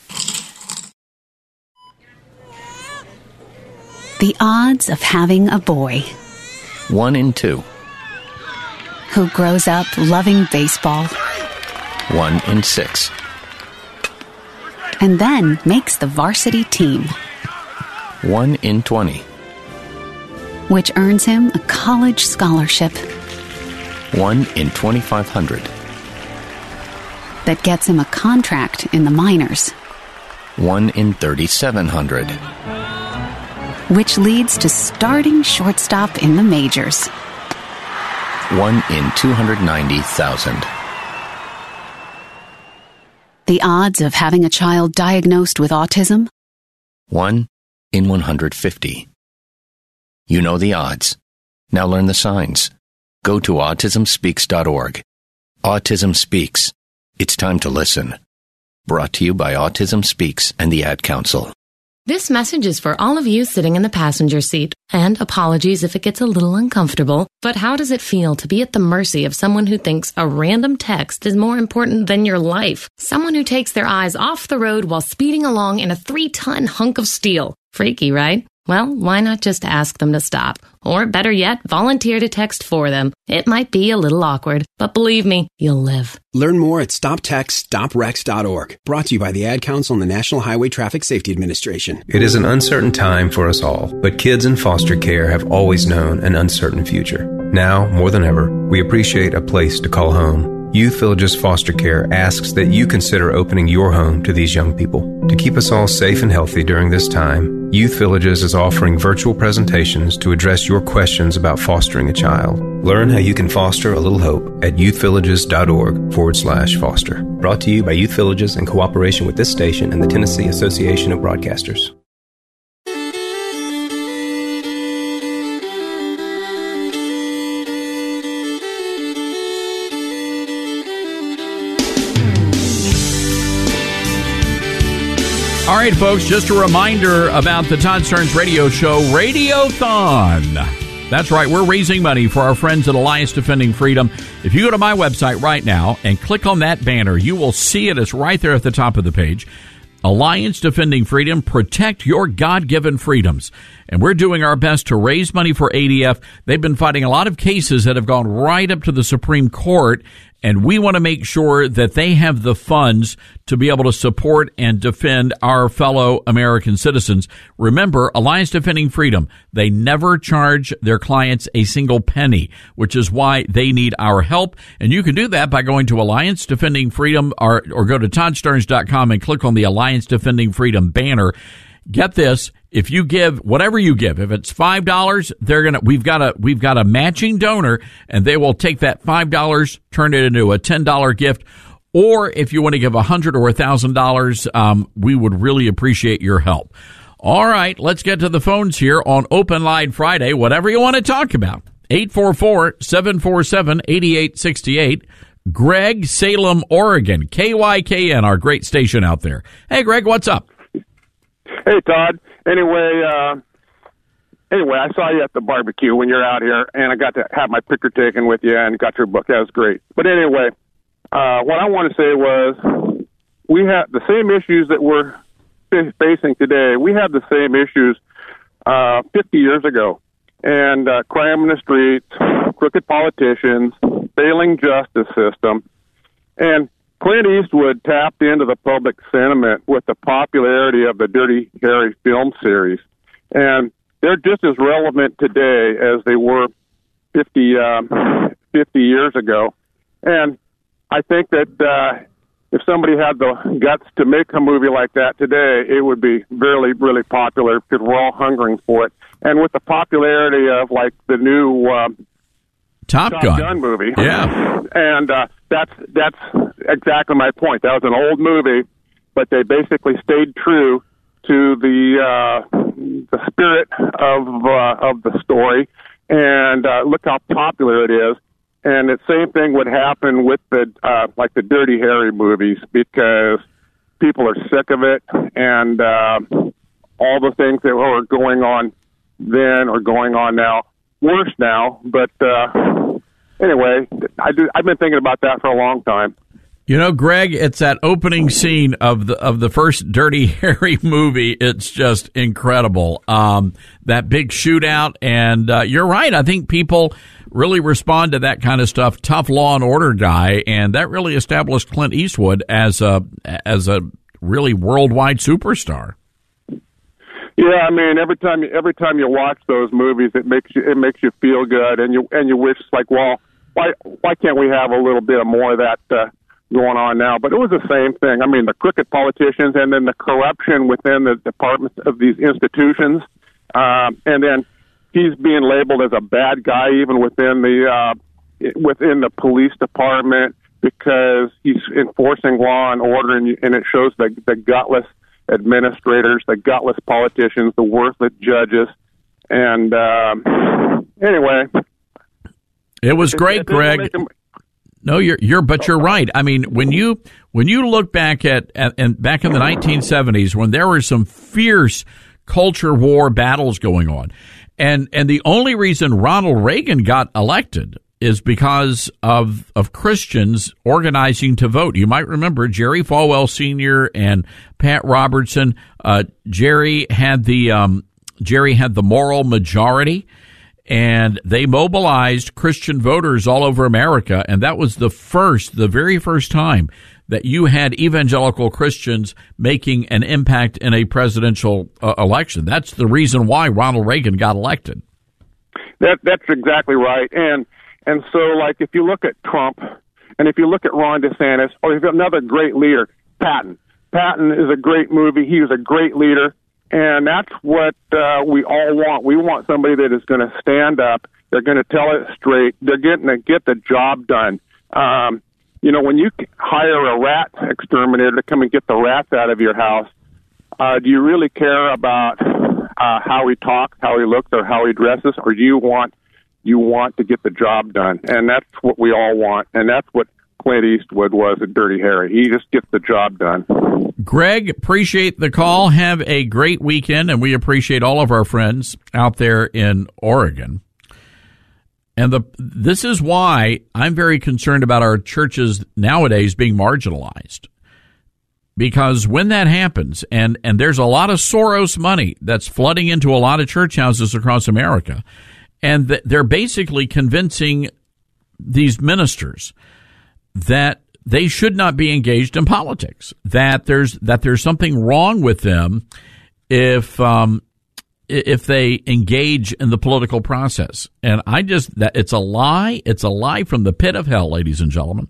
The odds of having a boy. One in two. Who grows up loving baseball. One in six. And then makes the varsity team. One in twenty. Which earns him a college scholarship. One in twenty-five hundred. That gets him a contract in the minors. One in thirty-seven hundred. Which leads to starting shortstop in the majors. One in two hundred ninety thousand. The odds of having a child diagnosed with autism? One in one hundred fifty. You know the odds. Now learn the signs. Go to autism speaks dot org. Autism Speaks. It's time to listen. Brought to you by Autism Speaks and the Ad Council. This message is for all of you sitting in the passenger seat. And apologies if it gets a little uncomfortable, but how does it feel to be at the mercy of someone who thinks a random text is more important than your life? Someone who takes their eyes off the road while speeding along in a three-ton hunk of steel. Freaky, right? Well, why not just ask them to stop? Or better yet, volunteer to text for them. It might be a little awkward, but believe me, you'll live. Learn more at stop text stop wrecks dot org. Brought to you by the Ad Council and the National Highway Traffic Safety Administration. It is an uncertain time for us all, but kids in foster care have always known an uncertain future. Now, more than ever, we appreciate a place to call home. Youth Villages Foster Care asks that you consider opening your home to these young people. To keep us all safe and healthy during this time, Youth Villages is offering virtual presentations to address your questions about fostering a child. Learn how you can foster a little hope at youthvillages.org forward slash foster. Brought to you by Youth Villages in cooperation with this station and the Tennessee Association of Broadcasters. All right, folks, just a reminder about the Todd Starnes radio show, Radiothon. That's right, we're raising money for our friends at Alliance Defending Freedom. If you go to my website right now and click on that banner, you will see it. It's right there at the top of the page. Alliance Defending Freedom, protect your God-given freedoms. And we're doing our best to raise money for A D F. They've been fighting a lot of cases that have gone right up to the Supreme Court, and we want to make sure that they have the funds to be able to support and defend our fellow American citizens. Remember, Alliance Defending Freedom, they never charge their clients a single penny, which is why they need our help. And you can do that by going to Alliance Defending Freedom or, or go to todd starnes dot com and click on the Alliance Defending Freedom banner. Get this, if you give whatever you give, if it's five dollars, they're going to we've got a we've got a matching donor, and they will take that five dollars, turn it into a ten dollars gift. Or if you want to give one hundred dollars or one thousand dollars, um, we would really appreciate your help. All right, let's get to the phones here on Open Line Friday. Whatever you want to talk about. eight four four, seven four seven, eight eight six eight. Greg, Salem, Oregon. K Y K N, our great station out there. Hey, Greg, what's up? Hey, Todd. Anyway, uh, anyway, I saw you at the barbecue when you're out here, and I got to have my picture taken with you and got your book. That was great. But anyway, uh, what I want to say was we have the same issues that we're facing today. We had the same issues uh, fifty years ago. And uh, crime in the streets, crooked politicians, failing justice system. And Clint Eastwood tapped into the public sentiment with the popularity of the Dirty Harry film series. And they're just as relevant today as they were fifty, um, fifty years ago. And I think that uh, if somebody had the guts to make a movie like that today, it would be really, really popular because we're all hungering for it. And with the popularity of, like, the new uh, Top, Top Gun. Gun movie. Yeah. And uh, that's that's exactly my point. That was an old movie, but they basically stayed true to the uh, the spirit of uh, of the story. And uh, look how popular it is. And the same thing would happen with the uh, like the Dirty Harry movies, because people are sick of it, and uh, all the things that were going on then are going on now. Worse now, but uh, anyway, I do, I've been thinking about that for a long time. You know, Greg, it's that opening scene of the of the first Dirty Harry movie. It's just incredible. Um, that big shootout, and uh, you're right. I think people really respond to that kind of stuff. Tough Law and Order guy, and that really established Clint Eastwood as a as a really worldwide superstar. Yeah, I mean, every time you, every time you watch those movies, it makes you it makes you feel good, and you and you wish, like, well, why why can't we have a little bit of more of that uh, going on now? But it was the same thing. I mean, the crooked politicians, and then the corruption within the departments of these institutions, um, and then he's being labeled as a bad guy even within the uh, within the police department because he's enforcing law and order, and, and it shows the the gutless administrators, the gutless politicians, the worthless judges, and um, anyway, it was great, it, it Greg. Them- no, you're you're, but you're right. I mean, when you when you look back at, at and back in the nineteen seventies, when there were some fierce culture war battles going on, and and the only reason Ronald Reagan got elected is because of of Christians organizing to vote. You might remember Jerry Falwell Senior and Pat Robertson. Uh, Jerry had the um, Jerry had the moral majority, and they mobilized Christian voters all over America. And that was the first, the very first time that you had evangelical Christians making an impact in a presidential uh, election. That's the reason why Ronald Reagan got elected. That that's exactly right. And And so, like, if you look at Trump, and if you look at Ron DeSantis, or you've got another great leader, Patton. Patton is a great movie. He was a great leader, and that's what uh, we all want. We want somebody that is going to stand up. They're going to tell it straight. They're getting to get the job done. Um, you know, when you hire a rat exterminator to come and get the rats out of your house, uh, do you really care about uh, how he talks, how he looks, or how he dresses, or do you want You want to get the job done? And that's what we all want. And that's what Clint Eastwood was at Dirty Harry. He just gets the job done. Greg, appreciate the call. Have a great weekend, and we appreciate all of our friends out there in Oregon. And the this is why I'm very concerned about our churches nowadays being marginalized. Because when that happens, and, and there's a lot of Soros money that's flooding into a lot of church houses across America, and they're basically convincing these ministers that they should not be engaged in politics, that there's that there's something wrong with them if um, if they engage in the political process. And I just that it's a lie. It's a lie from the pit of hell, ladies and gentlemen.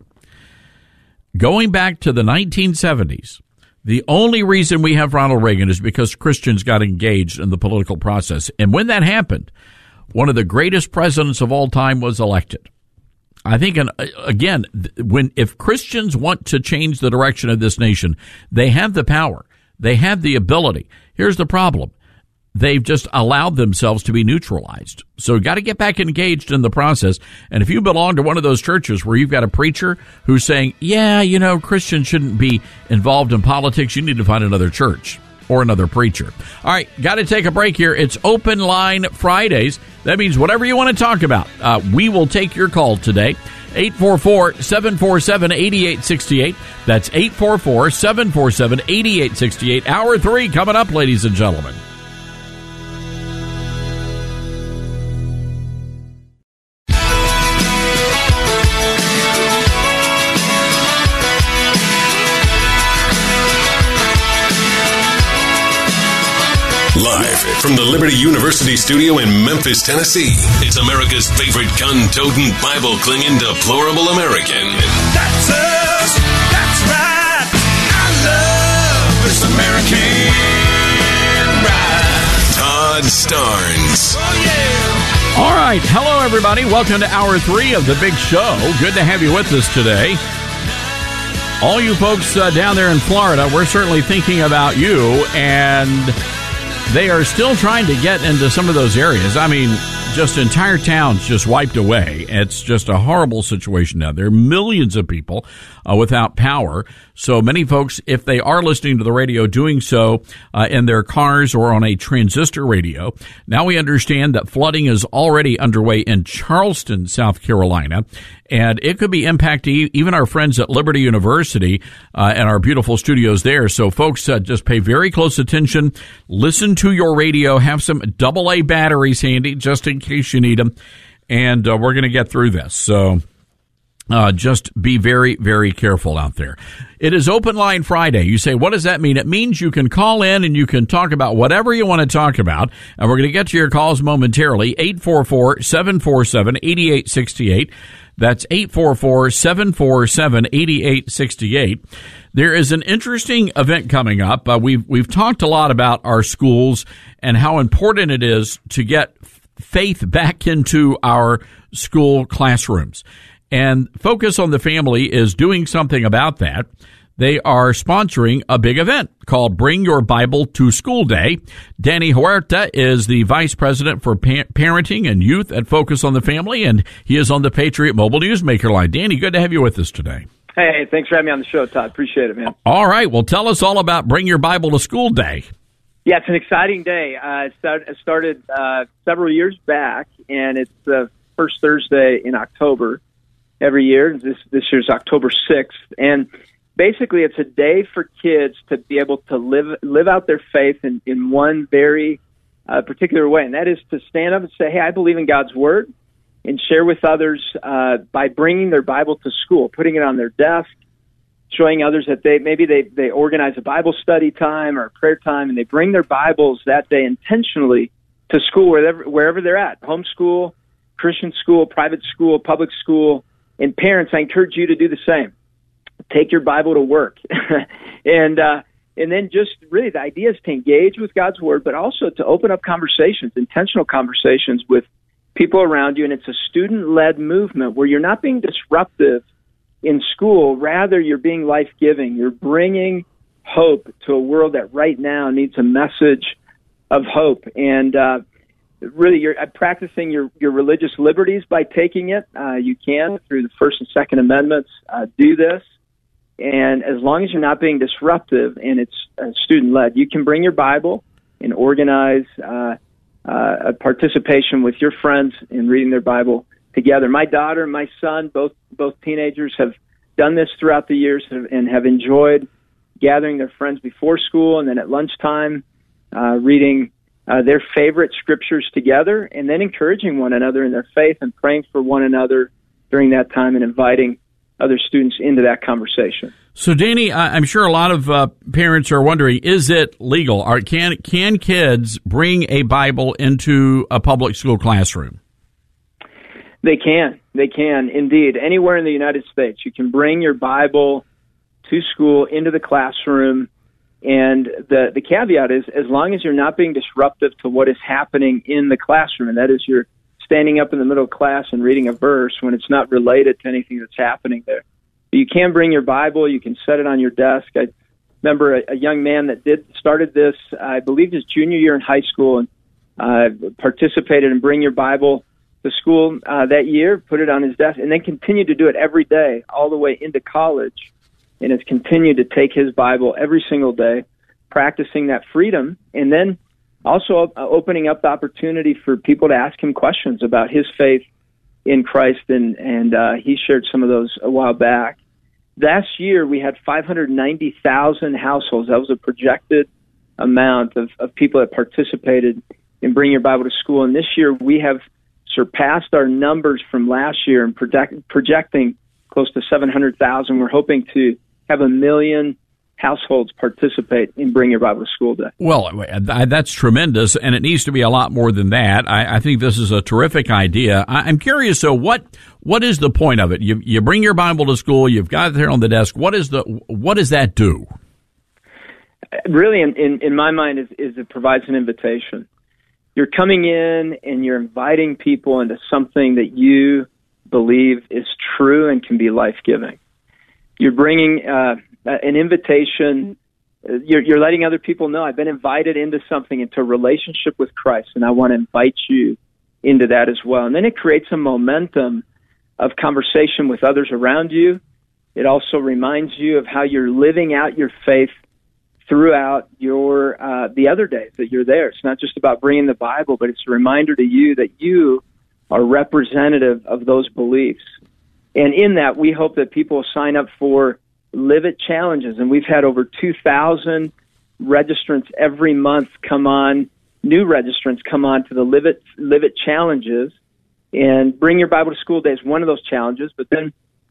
Going back to the nineteen seventies, the only reason we have Ronald Reagan is because Christians got engaged in the political process. And when that happened, one of the greatest presidents of all time was elected. I think, and again, when if Christians want to change the direction of this nation, they have the power. They have the ability. Here's the problem. They've just allowed themselves to be neutralized. So you've got to get back engaged in the process. And if you belong to one of those churches where you've got a preacher who's saying, yeah, you know, Christians shouldn't be involved in politics, you need to find another church or another preacher. All right, got to take a break here. It's Open Line Fridays. That means whatever you want to talk about, uh, we will take your call today. eight four four, seven four seven, eight eight six eight. That's eight four four, seven four seven, eight eight six eight. Hour three coming up, ladies and gentlemen. Live from the Liberty University studio in Memphis, Tennessee, it's America's favorite gun-toting, Bible-clinging, deplorable American. That's us. That's right. I love this American ride. Todd Starnes. Oh, yeah. All right. Hello, everybody. Welcome to hour three of the big show. Good to have you with us today. All you folks uh, down there in Florida, we're certainly thinking about you, and they are still trying to get into some of those areas. I mean, just entire towns just wiped away. It's just a horrible situation down there. Millions of people uh, without power. So many folks, if they are listening to the radio, doing so uh, in their cars or on a transistor radio. Now we understand that flooding is already underway in Charleston, South Carolina, and it could be impacting even our friends at Liberty University uh, and our beautiful studios there. So folks, uh, just pay very close attention. Listen to your radio. Have some double A batteries handy just in case you need them. And uh, we're going to get through this. So uh, just be very, very careful out there. It is Open Line Friday. You say, what does that mean? It means you can call in and you can talk about whatever you want to talk about. And we're going to get to your calls momentarily. eight four four, seven four seven, eight eight six eight. That's eight four four, seven four seven, eight eight six eight. There is an interesting event coming up. Uh, we've we've talked a lot about our schools and how important it is to get faith back into our school classrooms. And Focus on the Family is doing something about that. They are sponsoring a big event called Bring Your Bible to School Day. Danny Huerta is the Vice President for pa- Parenting and Youth at Focus on the Family, and he is on the Patriot Mobile Newsmaker line. Danny, good to have you with us today. Hey, thanks for having me on the show, Todd. Appreciate it, man. All right. Well, tell us all about Bring Your Bible to School Day. Yeah, it's an exciting day. Uh, it, start, it started uh, several years back, and it's the first Thursday in October every year. This, this year's October sixth, and basically, it's a day for kids to be able to live live out their faith in, in one very uh, particular way, and that is to stand up and say, hey, I believe in God's Word, and share with others uh, by bringing their Bible to school, putting it on their desk, showing others that they maybe they, they organize a Bible study time or a prayer time, and they bring their Bibles that day intentionally to school wherever, wherever they're at, homeschool, Christian school, private school, public school, and parents, I encourage you to do the same. Take your Bible to work. and uh, and then just really the idea is to engage with God's Word, but also to open up conversations, intentional conversations with people around you. And it's a student-led movement where you're not being disruptive in school. Rather, you're being life-giving. You're bringing hope to a world that right now needs a message of hope. And uh, really, you're uh, practicing your, your religious liberties by taking it. Uh, you can, through the First and Second Amendments, uh, do this. And as long as you're not being disruptive and it's uh, student-led, you can bring your Bible and organize uh, uh, a participation with your friends in reading their Bible together. My daughter and my son, both both teenagers, have done this throughout the years and have enjoyed gathering their friends before school and then at lunchtime, uh, reading uh, their favorite scriptures together, and then encouraging one another in their faith and praying for one another during that time and inviting other students into that conversation. So, Danny, I'm sure a lot of uh, parents are wondering, is it legal? Or can can kids bring a Bible into a public school classroom? They can. They can, indeed. Anywhere in the United States, you can bring your Bible to school, into the classroom, and the, the caveat is, as long as you're not being disruptive to what is happening in the classroom, and that is you're standing up in the middle of class and reading a verse when it's not related to anything that's happening there. You can bring your Bible. You can set it on your desk. I remember a, a young man that did started this, I believe his junior year in high school, and uh, participated in Bring Your Bible to school uh, that year, put it on his desk, and then continued to do it every day all the way into college, and has continued to take his Bible every single day, practicing that freedom, and then also uh, opening up the opportunity for people to ask him questions about his faith in Christ, and, and uh, he shared some of those a while back. Last year, we had five hundred ninety thousand households. That was a projected amount of, of people that participated in Bring Your Bible to School. And this year, we have surpassed our numbers from last year and project, projecting close to seven hundred thousand. We're hoping to have a million households participate in Bring Your Bible to School Day. Well, that's tremendous, and it needs to be a lot more than that. I, I think this is a terrific idea. I, I'm curious, so what what is the point of it? You you bring your Bible to school, you've got it there on the desk. What is the what does that do? Really, in, in, in my mind, is, is it provides an invitation. You're coming in and you're inviting people into something that you believe is true and can be life-giving. You're bringing uh, an invitation. You're, you're letting other people know, I've been invited into something, into a relationship with Christ, and I want to invite you into that as well. And then it creates a momentum of conversation with others around you. It also reminds you of how you're living out your faith throughout your uh, the other days that you're there. It's not just about bringing the Bible, but it's a reminder to you that you are representative of those beliefs. And in that, we hope that people sign up for Live It Challenges. And we've had over two thousand registrants every month come on, new registrants come on to the Live It, Live It Challenges. And Bring Your Bible to School Day is one of those challenges. But then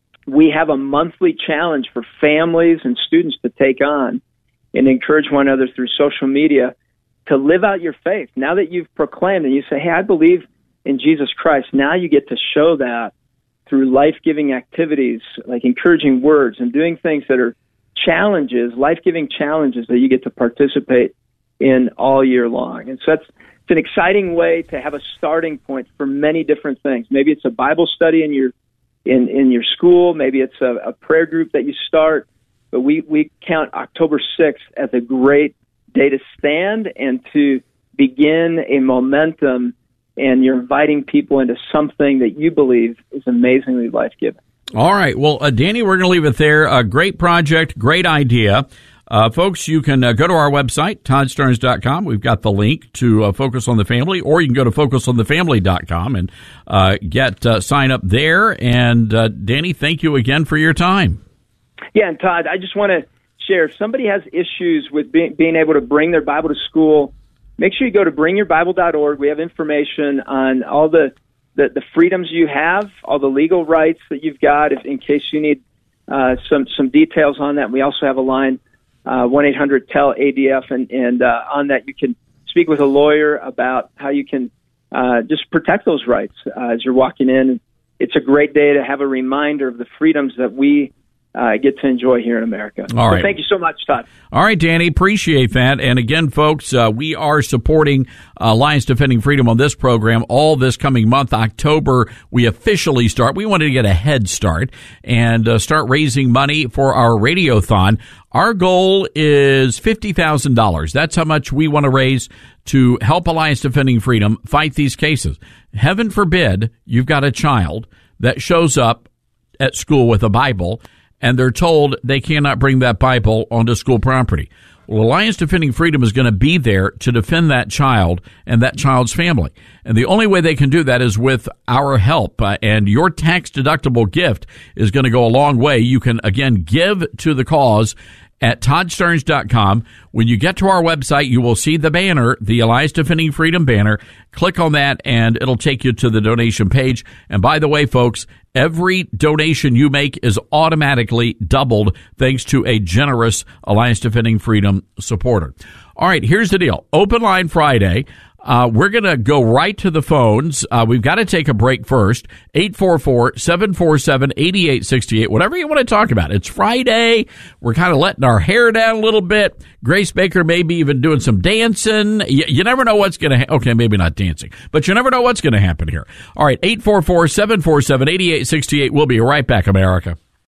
we have a monthly challenge for families and students to take on and encourage one another through social media to live out your faith. Now that you've proclaimed and you say, hey, I believe in Jesus Christ, now you get to show that through life-giving activities, like encouraging words and doing things that are challenges, life-giving challenges that you get to participate in all year long. And so that's it's an exciting way to have a starting point for many different things. Maybe it's a Bible study in your in, in your school. Maybe it's a, a prayer group that you start. But we, we count October sixth as a great day to stand and to begin a momentum, and you're inviting people into something that you believe is amazingly life-giving. All right. Well, uh, Danny, we're going to leave it there. A great project, great idea. Uh, folks, you can uh, go to our website, todd starnes dot com. We've got the link to uh, Focus on the Family, or you can go to focus on the family dot com and uh, get uh, sign up there. And, uh, Danny, thank you again for your time. Yeah, and Todd, I just want to share, if somebody has issues with being, being able to bring their Bible to school, make sure you go to bring your bible dot org. We have information on all the, the, the freedoms you have, all the legal rights that you've got, if, in case you need uh, some, some details on that. We also have a line, uh, one eight hundred T E L A D F, and, and uh, on that you can speak with a lawyer about how you can uh, just protect those rights uh, as you're walking in. It's a great day to have a reminder of the freedoms that we Uh, get to enjoy here in America. All right. So thank you so much, Todd. All right, Danny, appreciate that. And again, folks, uh, we are supporting uh, Alliance Defending Freedom on this program all this coming month, October. We officially start. We wanted to get a head start and uh, start raising money for our radiothon. Our goal is fifty thousand dollars. That's how much we want to raise to help Alliance Defending Freedom fight these cases. Heaven forbid you've got a child that shows up at school with a Bible and they're told they cannot bring that Bible onto school property. Well, Alliance Defending Freedom is going to be there to defend that child and that child's family. And the only way they can do that is with our help. Uh, and your tax-deductible gift is going to go a long way. You can, again, give to the cause at todd starnes dot com. When you get to our website, you will see the banner, the Alliance Defending Freedom banner. Click on that, and it'll take you to the donation page. And by the way, folks, every donation you make is automatically doubled thanks to a generous Alliance Defending Freedom supporter. All right, here's the deal. Open Line Friday. Uh, we're going to go right to the phones. Uh, we've got to take a break first. eight four four, seven four seven, eight eight six eight. Whatever you want to talk about. It's Friday. We're kind of letting our hair down a little bit. Grace Baker maybe even doing some dancing. You, you never know what's going to happen. Okay, maybe not dancing, but you never know what's going to happen here. All right, eight four four, seven four seven, eight eight six eight. We'll be right back, America.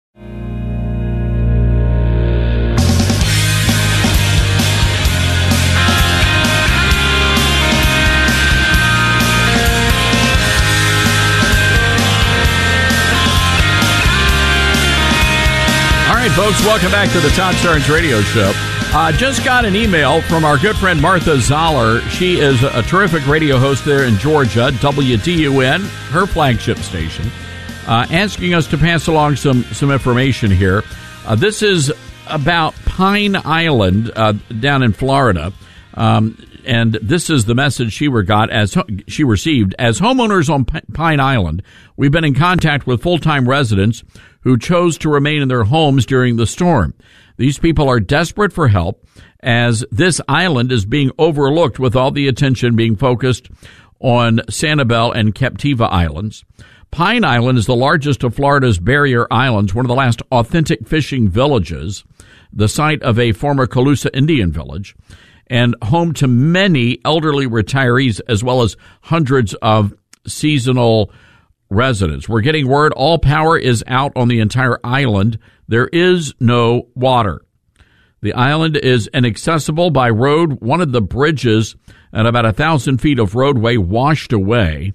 Folks, welcome back to the Todd Starnes Radio Show. Uh, just got an email from our good friend Martha Zoller. She is a terrific radio host there in Georgia, W D U N, her flagship station, uh, asking us to pass along some, some information here. Uh, this is about Pine Island uh, down in Florida. Um, and this is the message she got as she received. As homeowners on P- Pine Island, we've been in contact with full-time residents who chose to remain in their homes during the storm. These people are desperate for help as this island is being overlooked with all the attention being focused on Sanibel and Captiva Islands. Pine Island is the largest of Florida's barrier islands, one of the last authentic fishing villages, the site of a former Calusa Indian village, and home to many elderly retirees as well as hundreds of seasonal residents. We're getting word all power is out on the entire island. There is no water. The island is inaccessible by road. One of the bridges and about a thousand feet of roadway washed away.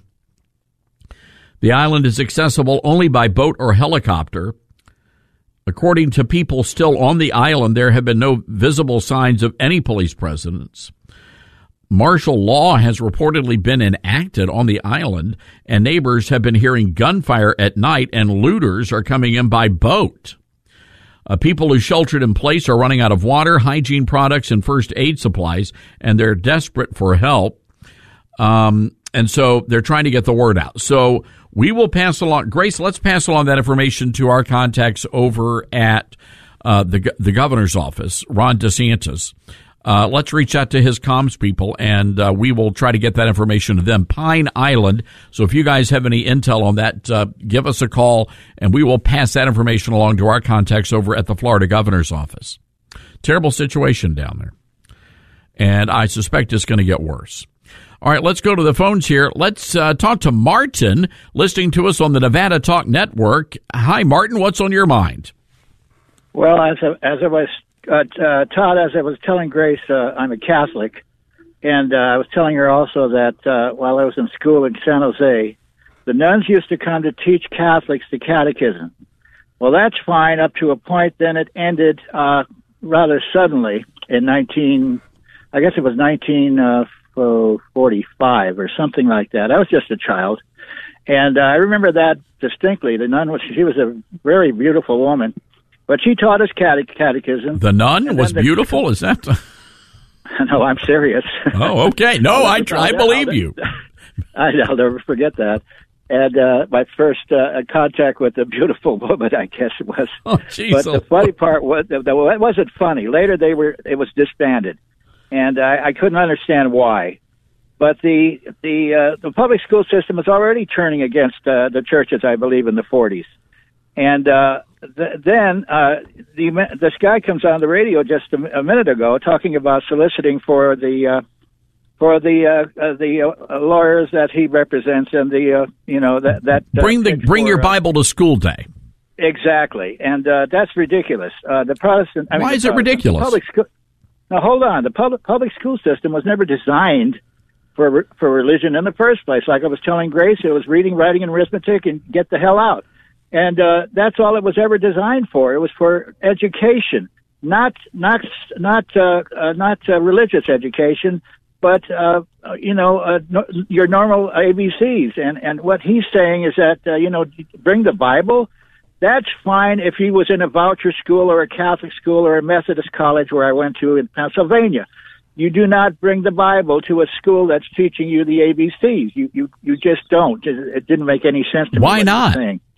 The island is accessible only by boat or helicopter. According to people still on the island, there have been no visible signs of any police presence. Martial law has reportedly been enacted on the island, and neighbors have been hearing gunfire at night, and looters are coming in by boat. Uh, people who sheltered in place are running out of water, hygiene products, and first aid supplies, and they're desperate for help. Um, and so they're trying to get the word out. So we will pass along, Grace, let's pass along that information to our contacts over at uh, the the governor's office, Ron DeSantis. Uh, let's reach out to his comms people, and uh, we will try to get that information to them. Pine Island. So if you guys have any intel on that, uh, give us a call, and we will pass that information along to our contacts over at the Florida governor's office. Terrible situation down there, and I suspect it's going to get worse. All right, let's go to the phones here. Let's uh, talk to Martin, listening to us on the Nevada Talk Network. Hi, Martin. What's on your mind? Well, as I, as I was, uh, uh, Todd, as I was telling Grace, uh, I'm a Catholic, and uh, I was telling her also that uh, while I was in school in San Jose, the nuns used to come to teach Catholics the catechism. Well, that's fine up to a point. Then it ended uh, rather suddenly in nineteen, I guess it was nineteen forty-five or something like that. I was just a child, and uh, I remember that distinctly. The nun was she was a very beautiful woman. But she taught us cate- catechism. The nun was the, beautiful? Is that? No, I'm serious. Oh, okay. No, I I believe I'll, you. I, I'll never forget that. And uh, my first uh, contact with a beautiful woman, I guess it was. Oh, geez. But the funny part was, it wasn't funny. Later, they were it was disbanded, and I, I couldn't understand why. But the the uh, the public school system was already turning against uh, the churches, I believe, in the forties, and. Uh, Th- then uh, the, this guy comes on the radio just a, a minute ago talking about soliciting for the uh, for the uh, uh, the uh, lawyers that he represents and the uh, you know that that uh, bring the bring for, your uh, Bible to school day. Exactly, and uh, that's ridiculous. Uh, the Protestant. I Why mean, is it uh, ridiculous? Public school. Now hold on. The public public school system was never designed for for religion in the first place. Like I was telling Grace, it was reading, writing, and arithmetic, and get the hell out. And uh, that's all it was ever designed for. It was for education, not not not uh, uh, not uh, religious education, but uh, you know uh, no, your normal A B Cs. And and what he's saying is that uh, you know bring the Bible. That's fine if he was in a voucher school or a Catholic school or a Methodist college where I went to in Pennsylvania. You do not bring the Bible to a school that's teaching you the A B Cs. You you you just don't. It, it didn't make any sense to me. Why not?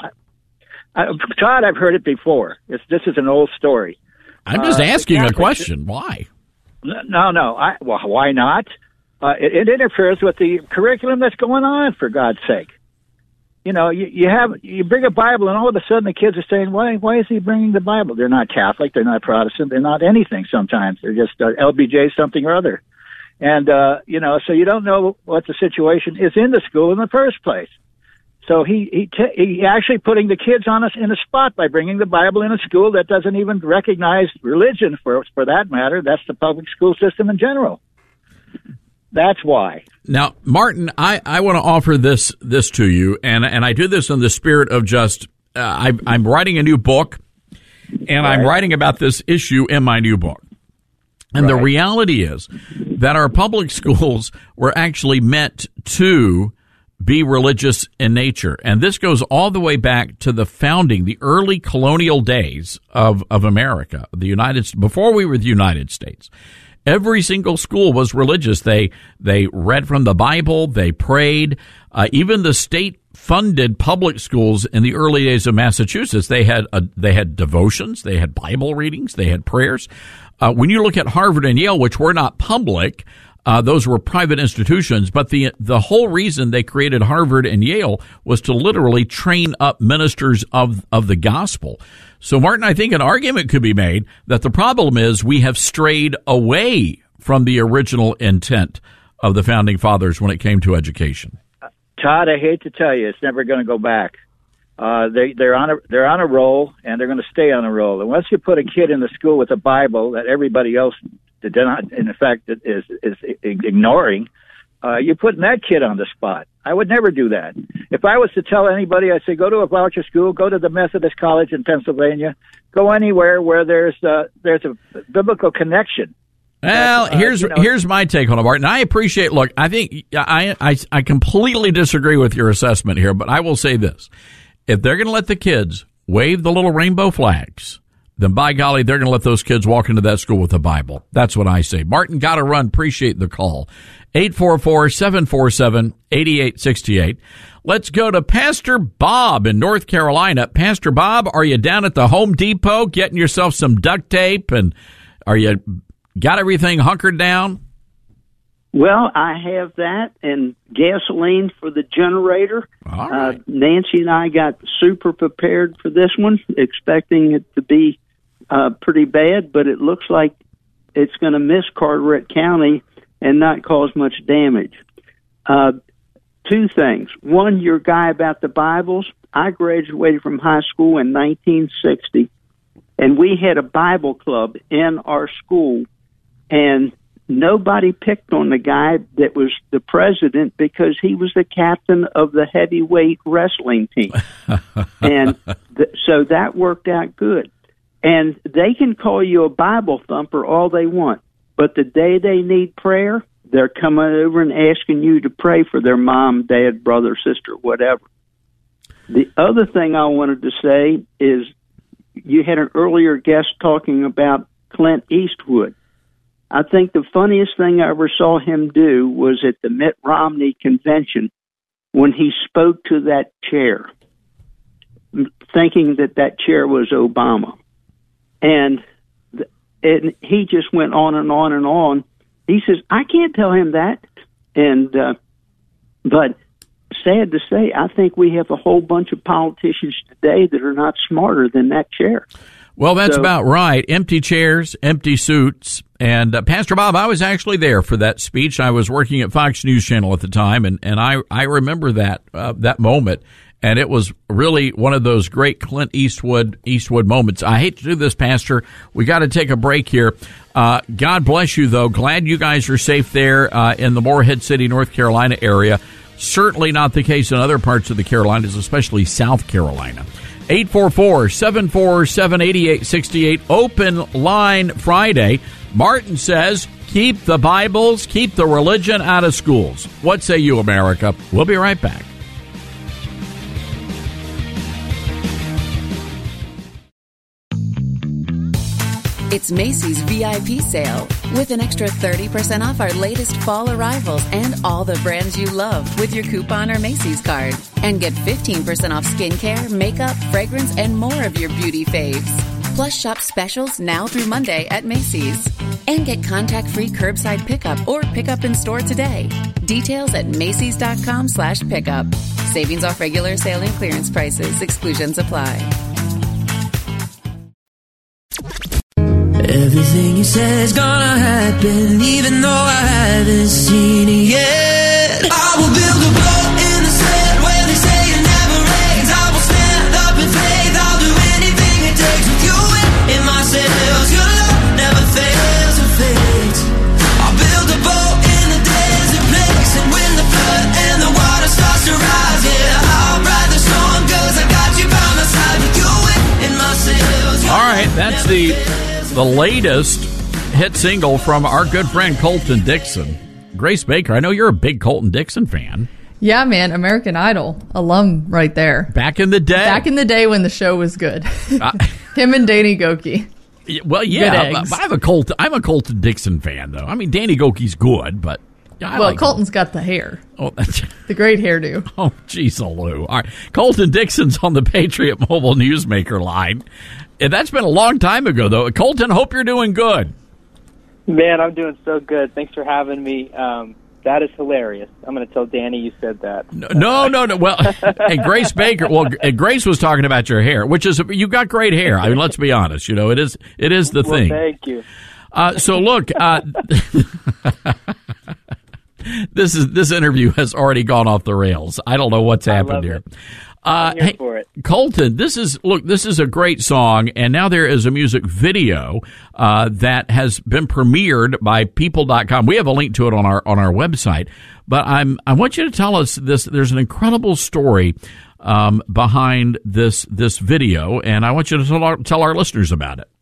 I, Todd, I've heard it before. It's, this is an old story. I'm just uh, asking a question. Sh- why? No, no. I, well, why not? Uh, it, it interferes with the curriculum that's going on, for God's sake. You know, you, you have you bring a Bible, and all of a sudden the kids are saying, "Why? Why is he bringing the Bible?" They're not Catholic. They're not Protestant. They're not anything. Sometimes they're just uh, L B J something or other. And uh, you know, so you don't know what the situation is in the school in the first place. So he he, t- he actually putting the kids on us in a spot by bringing the Bible in a school that doesn't even recognize religion for for that matter. That's the public school system in general. That's why. Now, Martin, I, I want to offer this this to you, and and I do this in the spirit of just uh, I, I'm writing a new book, and right. I'm writing about this issue in my new book. And right. the reality is that our public schools were actually meant to be religious in nature. And this goes all the way back to the founding, the early colonial days of, of America, the United States, before we were the United States. Every single school was religious. They they read from the Bible. They prayed. Uh, even the state-funded public schools in the early days of Massachusetts, they had a, they had devotions. They had Bible readings. They had prayers. Uh, when you look at Harvard and Yale, which were not public, uh, those were private institutions. But the the whole reason they created Harvard and Yale was to literally train up ministers of of the gospel. So, Martin, I think an argument could be made that the problem is we have strayed away from the original intent of the founding fathers when it came to education. Todd, I hate to tell you, it's never going to go back. Uh, they, they're on a they're on a roll, and they're going to stay on a roll. And once you put a kid in the school with a Bible that everybody else did not, in effect, is is ignoring, uh, you're putting that kid on the spot. I would never do that. If I was to tell anybody, I'd say, go to a voucher school, go to the Methodist College in Pennsylvania, go anywhere where there's uh, there's a biblical connection. Well, uh, here's you know, here's my take on it, Martin. I appreciate. Look, I think I, I I completely disagree with your assessment here, but I will say this: if they're going to let the kids wave the little rainbow flags, then by golly, they're going to let those kids walk into that school with a Bible. That's what I say. Martin, got to run. Appreciate the call. eight four four, seven four seven, eight eight six eight. Let's go to Pastor Bob in North Carolina. Pastor Bob, are you down at the Home Depot getting yourself some duct tape, and are you got everything hunkered down? Well, I have that and gasoline for the generator. All right. Uh, Nancy and I got super prepared for this one, expecting it to be uh, pretty bad, but it looks like it's going to miss Carteret County and not cause much damage. Uh, two things. One, your guy about the Bibles. I graduated from high school in nineteen sixty, and we had a Bible club in our school, and nobody picked on the guy that was the president because he was the captain of the heavyweight wrestling team. and th- so that worked out good. And they can call you a Bible thumper all they want, but the day they need prayer, they're coming over and asking you to pray for their mom, dad, brother, sister, whatever. The other thing I wanted to say is you had an earlier guest talking about Clint Eastwood. I think the funniest thing I ever saw him do was at the Mitt Romney convention when he spoke to that chair, thinking that that chair was Obama. And, th- and he just went on and on and on. He says, I can't tell him that. And, uh, but sad to say, I think we have a whole bunch of politicians today that are not smarter than that chair. Well, that's So- about right. Empty chairs, empty suits. And uh, Pastor Bob, I was actually there for that speech. I was working at Fox News Channel at the time, and, and I, I remember that uh, that moment. And it was really one of those great Clint Eastwood Eastwood moments. I hate to do this, Pastor. We got to take a break here. Uh, God bless you, though. Glad you guys are safe there uh, in the Morehead City, North Carolina area. Certainly not the case in other parts of the Carolinas, especially South Carolina. eight four four, seven four seven, eight eight six eight. Open Line Friday. Martin says, keep the Bibles, keep the religion out of schools. What say you, America? We'll be right back. It's Macy's V I P sale with an extra thirty percent off our latest fall arrivals and all the brands you love with your coupon or Macy's card. And get fifteen percent off skincare, makeup, fragrance, and more of your beauty faves. Plus, shop specials now through Monday at Macy's. And get contact-free curbside pickup or pickup in store today. Details at Macy's.com slash pickup. Savings off regular sale and clearance prices. Exclusions apply. Everything you say is gonna happen, even though I haven't seen it yet. I will build a boat in the sand where they say it never rains. I will stand up in faith, I'll do anything it takes. With you in my sails, your love never fails or fades. I'll build a boat in the desert place, and when the flood and the water starts to rise, yeah, I'll ride the storm, cause I got you by my side. With you in my sails. All right, that's the... the latest hit single from our good friend Colton Dixon. Grace Baker, I know you're a big Colton Dixon fan. Yeah, man, American Idol alum right there. Back in the day. Back in the day when the show was good. Uh, Him and Danny Gokey. Well, yeah, I have a Colt. I'm a Colton Dixon fan, though. I mean, Danny Gokey's good, but I well, like Colton's him. got the hair. Oh, that's the great hairdo. Oh, geez, Lou. All right, Colton Dixon's on the Patriot Mobile Newsmaker line, and that's been a long time ago, though. Colton, hope you're doing good. Man, I'm doing so good. Thanks for having me. Um, that is hilarious. I'm going to tell Danny you said that. No, no, no. no. Well, and Grace Baker. Well, Grace was talking about your hair, which is you got great hair. I mean, let's be honest. You know, it is it is the well, thing. Thank you. Uh, so look, uh, this is this interview has already gone off the rails. I don't know what's happened here. It. Uh, hey, for it. Colton, this is look. This is a great song, and now there is a music video uh, that has been premiered by People dot com. We have a link to it on our on our website. But I'm I want you to tell us this. There's an incredible story um, behind this this video, and I want you to tell our, tell our listeners about it.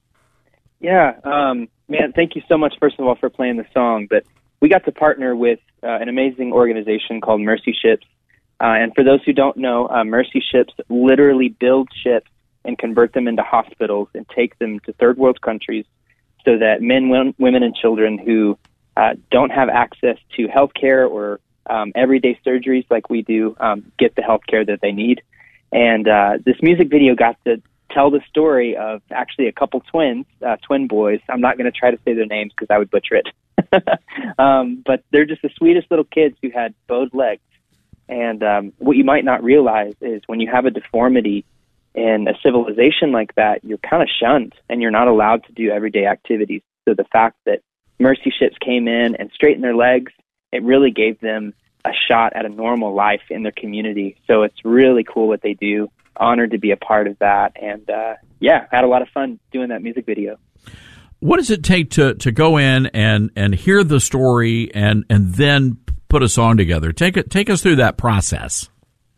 Yeah, um, man. Thank you so much, first of all, for playing the song. But we got to partner with uh, an amazing organization called Mercy Ships. Uh, and for those who don't know, uh, Mercy Ships literally build ships and convert them into hospitals and take them to third world countries so that men, women, and children who uh, don't have access to health care or um, everyday surgeries like we do um, get the health care that they need. And uh, this music video got to tell the story of actually a couple twins, uh, twin boys. I'm not going to try to say their names because I would butcher it. um, but they're just the sweetest little kids who had bowed legs. And um, what you might not realize is when you have a deformity in a civilization like that, you're kind of shunned and you're not allowed to do everyday activities. So the fact that Mercy Ships came in and straightened their legs, it really gave them a shot at a normal life in their community. So it's really cool what they do. Honored to be a part of that. And uh, yeah, had a lot of fun doing that music video. What does it take to, to go in and, and hear the story and, and then put a song together? Take it, take us through that process.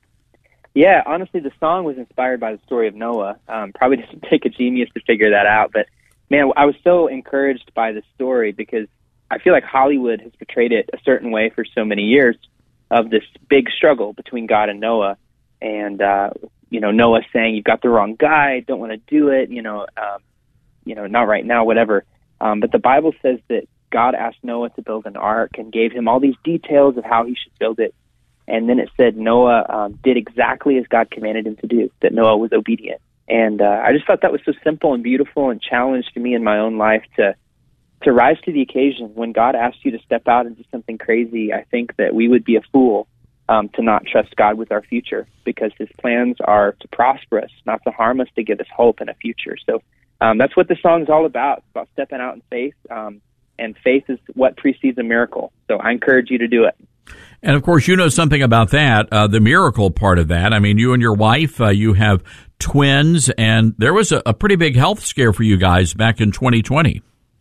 Yeah, honestly, the song was inspired by the story of Noah. Um, probably doesn't take a genius to figure that out, but man, I was so encouraged by the story because I feel like Hollywood has portrayed it a certain way for so many years of this big struggle between God and Noah, and uh, you know, Noah saying, "You've got the wrong guy. Don't want to do it. You know, um, you know, not right now, whatever." Um, but the Bible says that God asked Noah to build an ark and gave him all these details of how he should build it. And then it said Noah um, did exactly as God commanded him to do, that Noah was obedient. And uh, I just thought that was so simple and beautiful and challenged me in my own life to to rise to the occasion. When God asks you to step out and do something crazy, I think that we would be a fool um, to not trust God with our future, because his plans are to prosper us, not to harm us, to give us hope and a future. So um, that's what the song is all about. It's about stepping out in faith. Um, And faith is what precedes a miracle. So I encourage you to do it. And, of course, you know something about that, uh, the miracle part of that. I mean, you and your wife, uh, you have twins, and there was a, a pretty big health scare for you guys back in twenty twenty.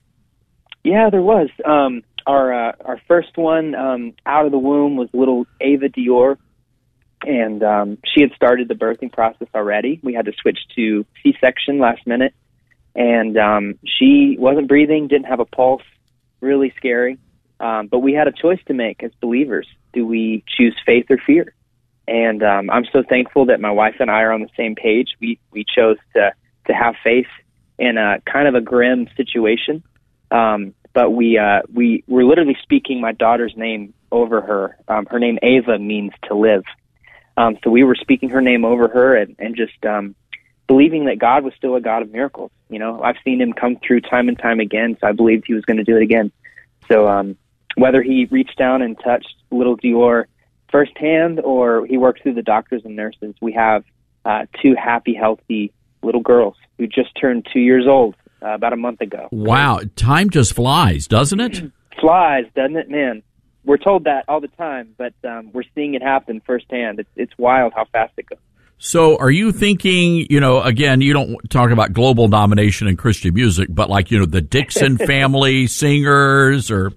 Yeah, there was. Um, our uh, our first one um, out of the womb was little Ava Dior, and um, she had started the birthing process already. We had to switch to C-section last minute, and um, she wasn't breathing, didn't have a pulse. Really scary. Um, but we had a choice to make as believers. Do we choose faith or fear? And um, I'm so thankful that my wife and I are on the same page. We we chose to, to have faith in a kind of a grim situation. Um, but we, uh, we were literally speaking my daughter's name over her. Um, her name, Ava, means to live. Um, so we were speaking her name over her and, and just um, believing that God was still a God of miracles. You know, I've seen him come through time and time again, so I believed he was going to do it again. So um, whether he reached down and touched little Dior firsthand or he worked through the doctors and nurses, we have uh, two happy, healthy little girls who just turned two years old uh, about a month ago. Wow, time just flies, doesn't it? Flies, doesn't it, man? We're told that all the time, but um, we're seeing it happen firsthand. It's, it's wild how fast it goes. So are you thinking, you know, again, you don't talk about global domination in Christian music, but like, you know, the Dixon family singers or...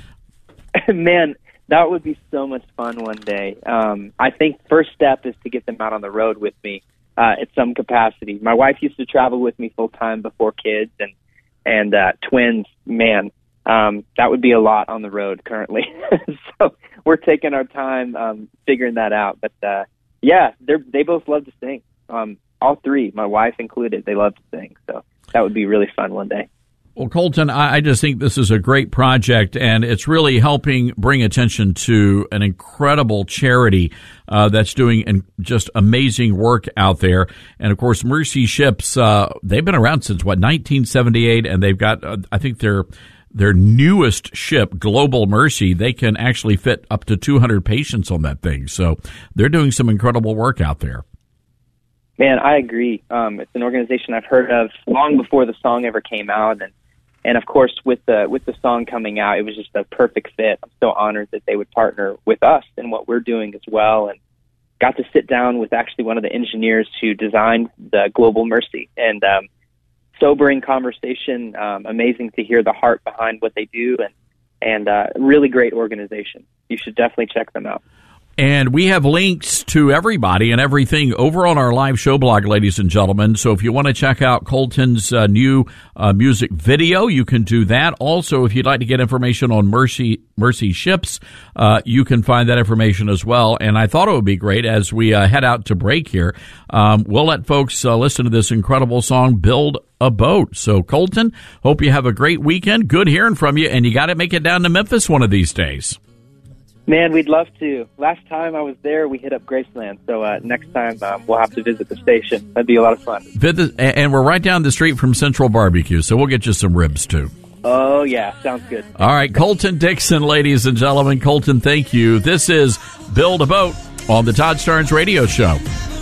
Man, that would be so much fun one day. Um, I think first step is to get them out on the road with me uh, at some capacity. My wife used to travel with me full time before kids and, and uh, twins. Man, um, that would be a lot on the road currently. So we're taking our time um, figuring that out. But, uh, yeah, they they both love to sing. Um, all three, my wife included, they love to sing. So that would be really fun one day. Well, Colton, I, I just think this is a great project, and it's really helping bring attention to an incredible charity uh, that's doing an, just amazing work out there. And, of course, Mercy Ships, uh, they've been around since, what, nineteen seventy-eight, and they've got, uh, I think their their newest ship, Global Mercy, they can actually fit up to two hundred patients on that thing. So they're doing some incredible work out there. Man, I agree. Um, it's an organization I've heard of long before the song ever came out, and And of course, with the with the song coming out, it was just a perfect fit. I'm so honored that they would partner with us in what we're doing as well, and got to sit down with actually one of the engineers who designed the Global Mercy. And um, sobering conversation, um, amazing to hear the heart behind what they do, and and uh, really great organization. You should definitely check them out. And we have links to everybody and everything over on our live show blog, ladies and gentlemen. So if you want to check out Colton's uh, new uh, music video, you can do that. Also, if you'd like to get information on Mercy Mercy Ships, uh, you can find that information as well. And I thought it would be great as we uh, head out to break here. Um, we'll let folks uh, listen to this incredible song, Build a Boat. So, Colton, hope you have a great weekend. Good hearing from you. And you got to make it down to Memphis one of these days. Man, we'd love to. Last time I was there, we hit up Graceland. So uh, next time um, we'll have to visit the station. That'd be a lot of fun. And we're right down the street from Central Barbecue, so we'll get you some ribs, too. Oh, yeah. Sounds good. All right. Colton Dixon, ladies and gentlemen. Colton, thank you. This is Build a Boat on the Todd Starnes Radio Show.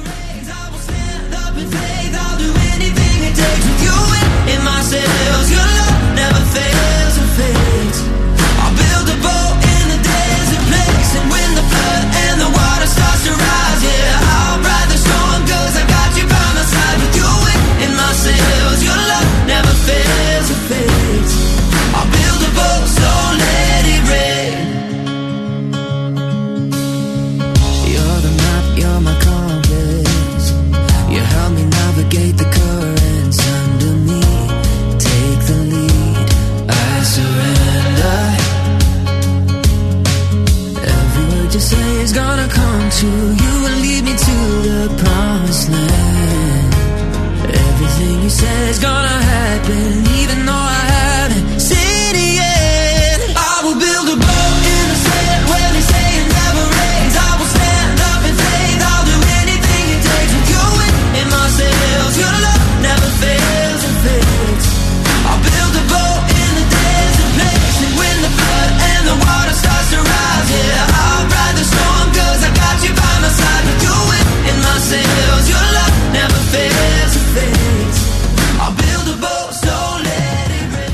To you and lead me to the promised land. Everything you said is gonna happen, even though I haven't seen it yet. I will build a boat in the sand where they say it never rains. I will stand up in faith. I'll do anything it takes. With you in my sails, your love never fails and fades. I'll build a boat in the desert place, and when the flood and the water starts to rise, yeah, I'll ride the storm 'cause I got you by my side. With you in my sails, your love never fails or fades. I'll build a boat, so let it rain.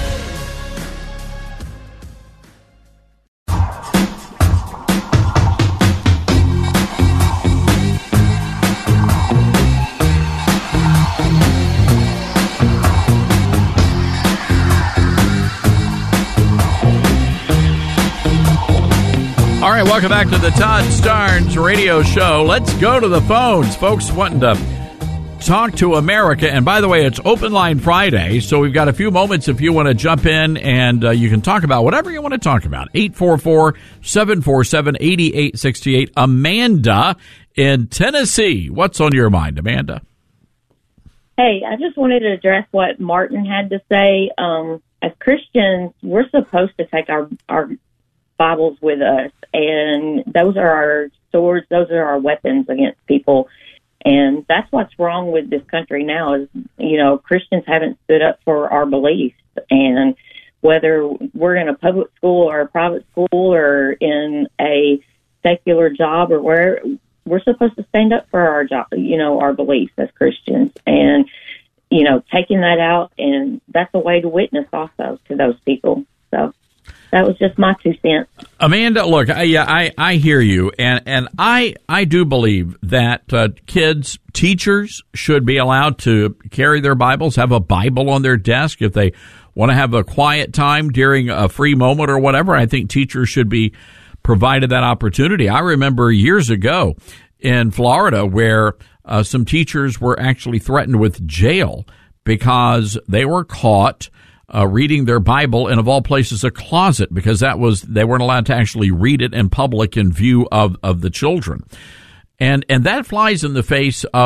All right, welcome back to the Todd Starnes Radio Show. Let's go to the phones. Folks wanting to talk to America. And by the way, it's Open Line Friday, so we've got a few moments if you want to jump in, and uh, you can talk about whatever you want to talk about. eight four four, seven four seven, eight eight six eight. Amanda in Tennessee. What's on your mind, Amanda? Hey, I just wanted to address what Martin had to say. Um, as Christians, we're supposed to take our, our Bibles with us, and those are our swords, those are our weapons against people. And that's what's wrong with this country now is, you know, Christians haven't stood up for our beliefs. And whether we're in a public school or a private school or in a secular job or where, we're supposed to stand up for our job, you know, our beliefs as Christians. And, you know, taking that out, and that's a way to witness also to those people. So that was just my two cents. Amanda, look, I, yeah, I, I hear you, and, and I I do believe that uh, kids, teachers should be allowed to carry their Bibles, have a Bible on their desk if they want to have a quiet time during a free moment or whatever. I think teachers should be provided that opportunity. I remember years ago in Florida where uh, some teachers were actually threatened with jail because they were caught Uh, reading their Bible in, of all places, a closet, because that was, they weren't allowed to actually read it in public in view of, of the children. And, and that flies in the face of,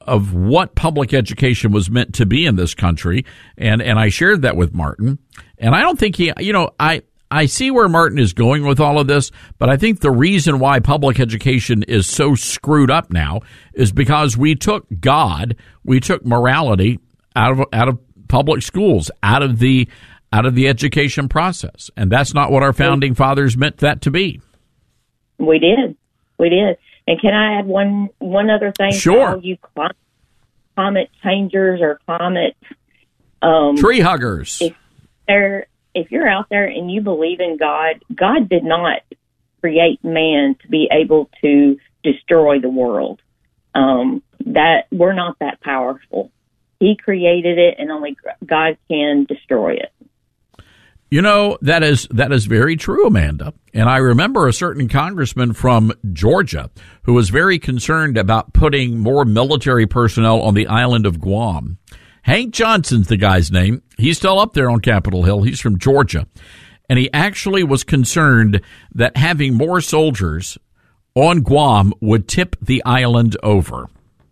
of what public education was meant to be in this country, and and I shared that with Martin. And I don't think he, you know, I I see where Martin is going with all of this, but I think the reason why public education is so screwed up now is because we took God, we took morality out of out of public schools, out of the out of the education process, and that's not what our founding fathers meant that to be. We did, we did. And can I add one one other thing? Sure. For all you climate, climate changers or climate um, tree huggers. If they're if you're out there and you believe in God, God did not create man to be able to destroy the world. Um, that we're not that powerful. He created it, and only God can destroy it. You know, that is that is very true, Amanda. And I remember a certain congressman from Georgia who was very concerned about putting more military personnel on the island of Guam. Hank Johnson's the guy's name. He's still up there on Capitol Hill. He's from Georgia. And he actually was concerned that having more soldiers on Guam would tip the island over.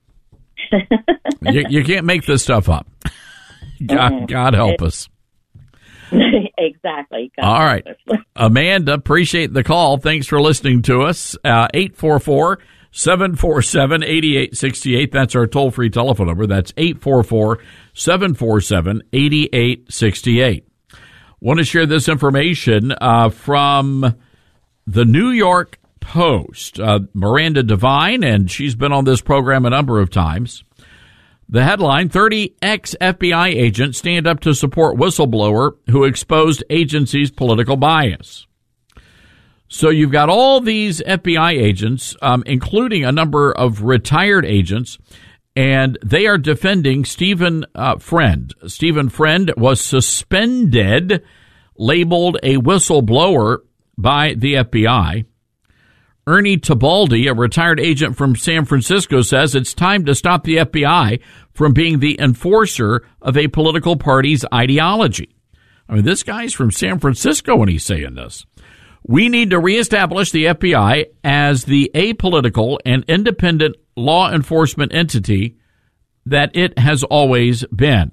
you, you can't make this stuff up. God, God help us. Exactly. God All right. Amanda, appreciate the call. Thanks for listening to us. Uh, eight four four, seven four seven, eight eight six eight. That's our toll-free telephone number. That's eight four four, seven four seven, eight eight six eight. Want to share this information uh, from the New York Post. Uh, Miranda Devine, and she's been on this program a number of times. The headline, thirty ex-F B I agents stand up to support whistleblower who exposed agency's political bias. So you've got all these F B I agents, um, including a number of retired agents, and they are defending Stephen uh, Friend. Stephen Friend was suspended, labeled a whistleblower by the F B I. Ernie Tibaldi, a retired agent from San Francisco, says it's time to stop the F B I from being the enforcer of a political party's ideology. I mean, this guy's from San Francisco when he's saying this. We need to reestablish the F B I as the apolitical and independent law enforcement entity that it has always been.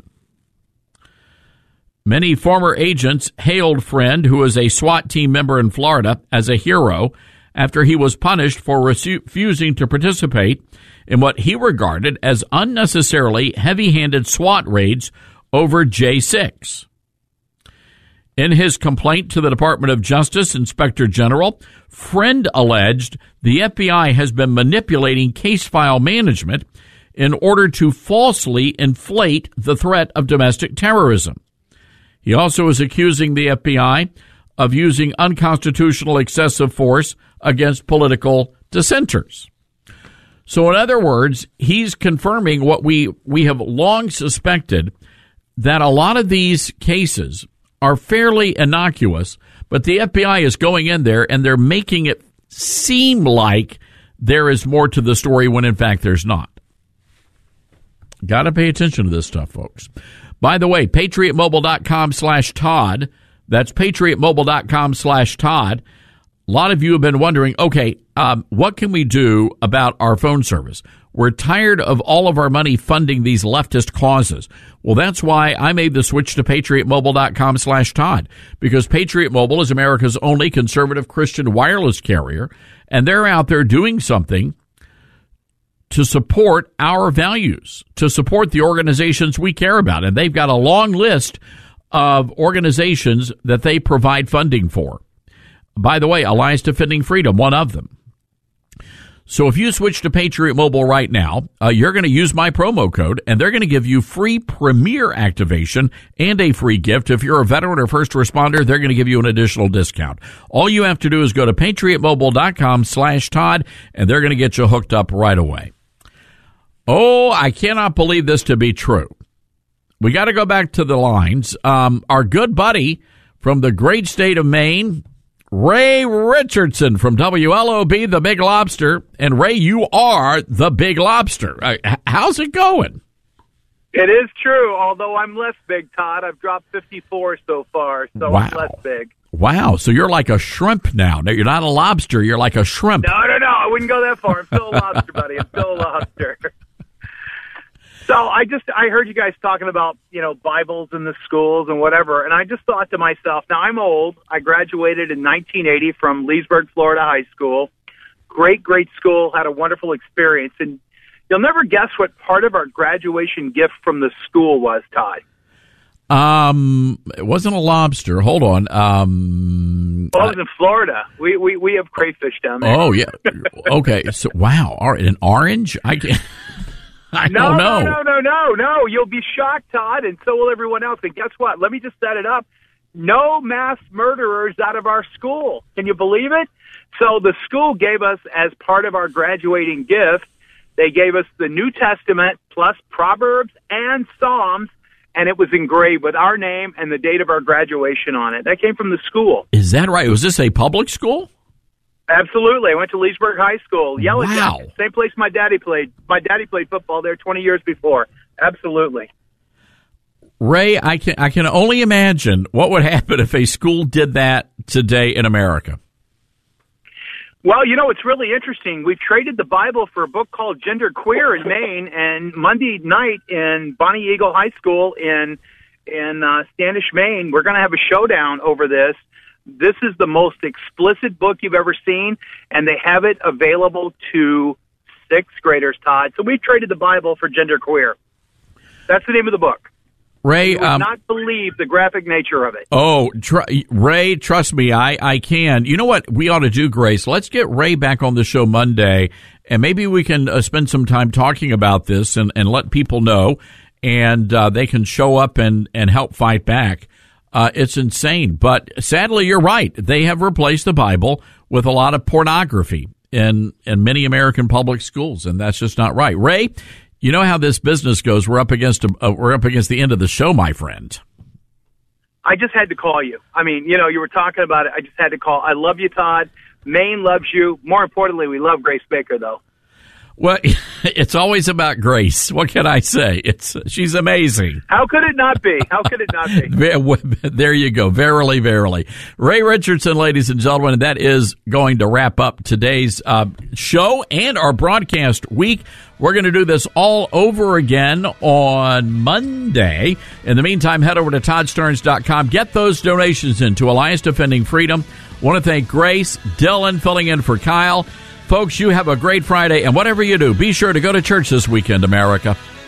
Many former agents hailed Friend, who is a SWAT team member in Florida, as a hero after he was punished for refusing to participate in what he regarded as unnecessarily heavy-handed SWAT raids over J six. In his complaint to the Department of Justice Inspector General, Friend alleged the F B I has been manipulating case file management in order to falsely inflate the threat of domestic terrorism. He also is accusing the F B I of using unconstitutional excessive force against political dissenters. So in other words, he's confirming what we, we have long suspected, that a lot of these cases are fairly innocuous, but the F B I is going in there and they're making it seem like there is more to the story when in fact there's not. Got to pay attention to this stuff, folks. By the way, patriotmobile.com slash Todd. That's patriotmobile.com slash Todd. A lot of you have been wondering, okay, um, what can we do about our phone service? We're tired of all of our money funding these leftist causes. Well, that's why I made the switch to patriotmobile.com slash Todd, because Patriot Mobile is America's only conservative Christian wireless carrier, and they're out there doing something to support our values, to support the organizations we care about. And they've got a long list of organizations that they provide funding for. By the way, Alliance Defending Freedom, one of them. So if you switch to Patriot Mobile right now, uh, you're going to use my promo code, and they're going to give you free Premier activation and a free gift. If you're a veteran or first responder, they're going to give you an additional discount. All you have to do is go to patriotmobile.com slash Todd, and they're going to get you hooked up right away. Oh, I cannot believe this to be true. We got to go back to the lines. Um, our good buddy from the great state of Maine, Ray Richardson from W L O B, The Big Lobster. And Ray, you are the Big Lobster. Uh, how's it going? It is true, although I'm less big, Todd. I've dropped fifty-four so far, so wow. I'm less big. Wow, so you're like a shrimp now. No, you're not a lobster, you're like a shrimp. No, no, no, I wouldn't go that far. I'm still a lobster, buddy. I'm still a lobster. So I just, I heard you guys talking about, you know, Bibles in the schools and whatever, and I just thought to myself, now I'm old. I graduated in nineteen eighty from Leesburg, Florida High School. Great, great school, had a wonderful experience. And you'll never guess what part of our graduation gift from the school was, Todd. Um, it wasn't a lobster. Hold on. Um, well, it was in Florida. We, we, we have crayfish down there. Oh, yeah. Okay. So, wow. All right. An orange? I can't. I no, don't know. No, no, no, no, no. You'll be shocked, Todd, and so will everyone else. And guess what? Let me just set it up. No mass murderers out of our school. Can you believe it? So the school gave us, as part of our graduating gift, they gave us the New Testament plus Proverbs and Psalms, and it was engraved with our name and the date of our graduation on it. That came from the school. Is that right? Was this a public school? Absolutely. I went to Leesburg High School. Yellow Wow. Jacket, same place my daddy played. My daddy played football there twenty years before. Absolutely. Ray, I can I can only imagine what would happen if a school did that today in America. Well, you know, it's really interesting. We've traded the Bible for a book called Gender Queer in Maine, and Monday night in Bonnie Eagle High School in in uh, Standish, Maine, we're going to have a showdown over this. This is the most explicit book you've ever seen, and they have it available to sixth graders, Todd. So we've traded the Bible for Gender Queer. That's the name of the book. Ray, you would um, not believe the graphic nature of it. Oh, tr- Ray, trust me, I, I can. You know what we ought to do, Grace? Let's get Ray back on the show Monday, and maybe we can uh, spend some time talking about this and, and let people know, and uh, they can show up and, and help fight back. Uh, it's insane. But sadly, you're right. They have replaced the Bible with a lot of pornography in, in many American public schools, and that's just not right. Ray, you know how this business goes. We're up against a, uh, we're up against the end of the show, my friend. I just had to call you. I mean, you know, you were talking about it. I just had to call. I love you, Todd. Maine loves you. More importantly, we love Grace Baker, though. Well, it's always about Grace. What can I say? It's she's amazing. How could it not be? How could it not be? There you go. Verily, verily. Ray Richardson, ladies and gentlemen, and that is going to wrap up today's uh, show and our broadcast week. We're going to do this all over again on Monday. In the meantime, head over to Todd Starnes dot com. Get those donations in to Alliance Defending Freedom. Want to thank Grace, Dylan, filling in for Kyle. Folks, you have a great Friday, and whatever you do, be sure to go to church this weekend, America.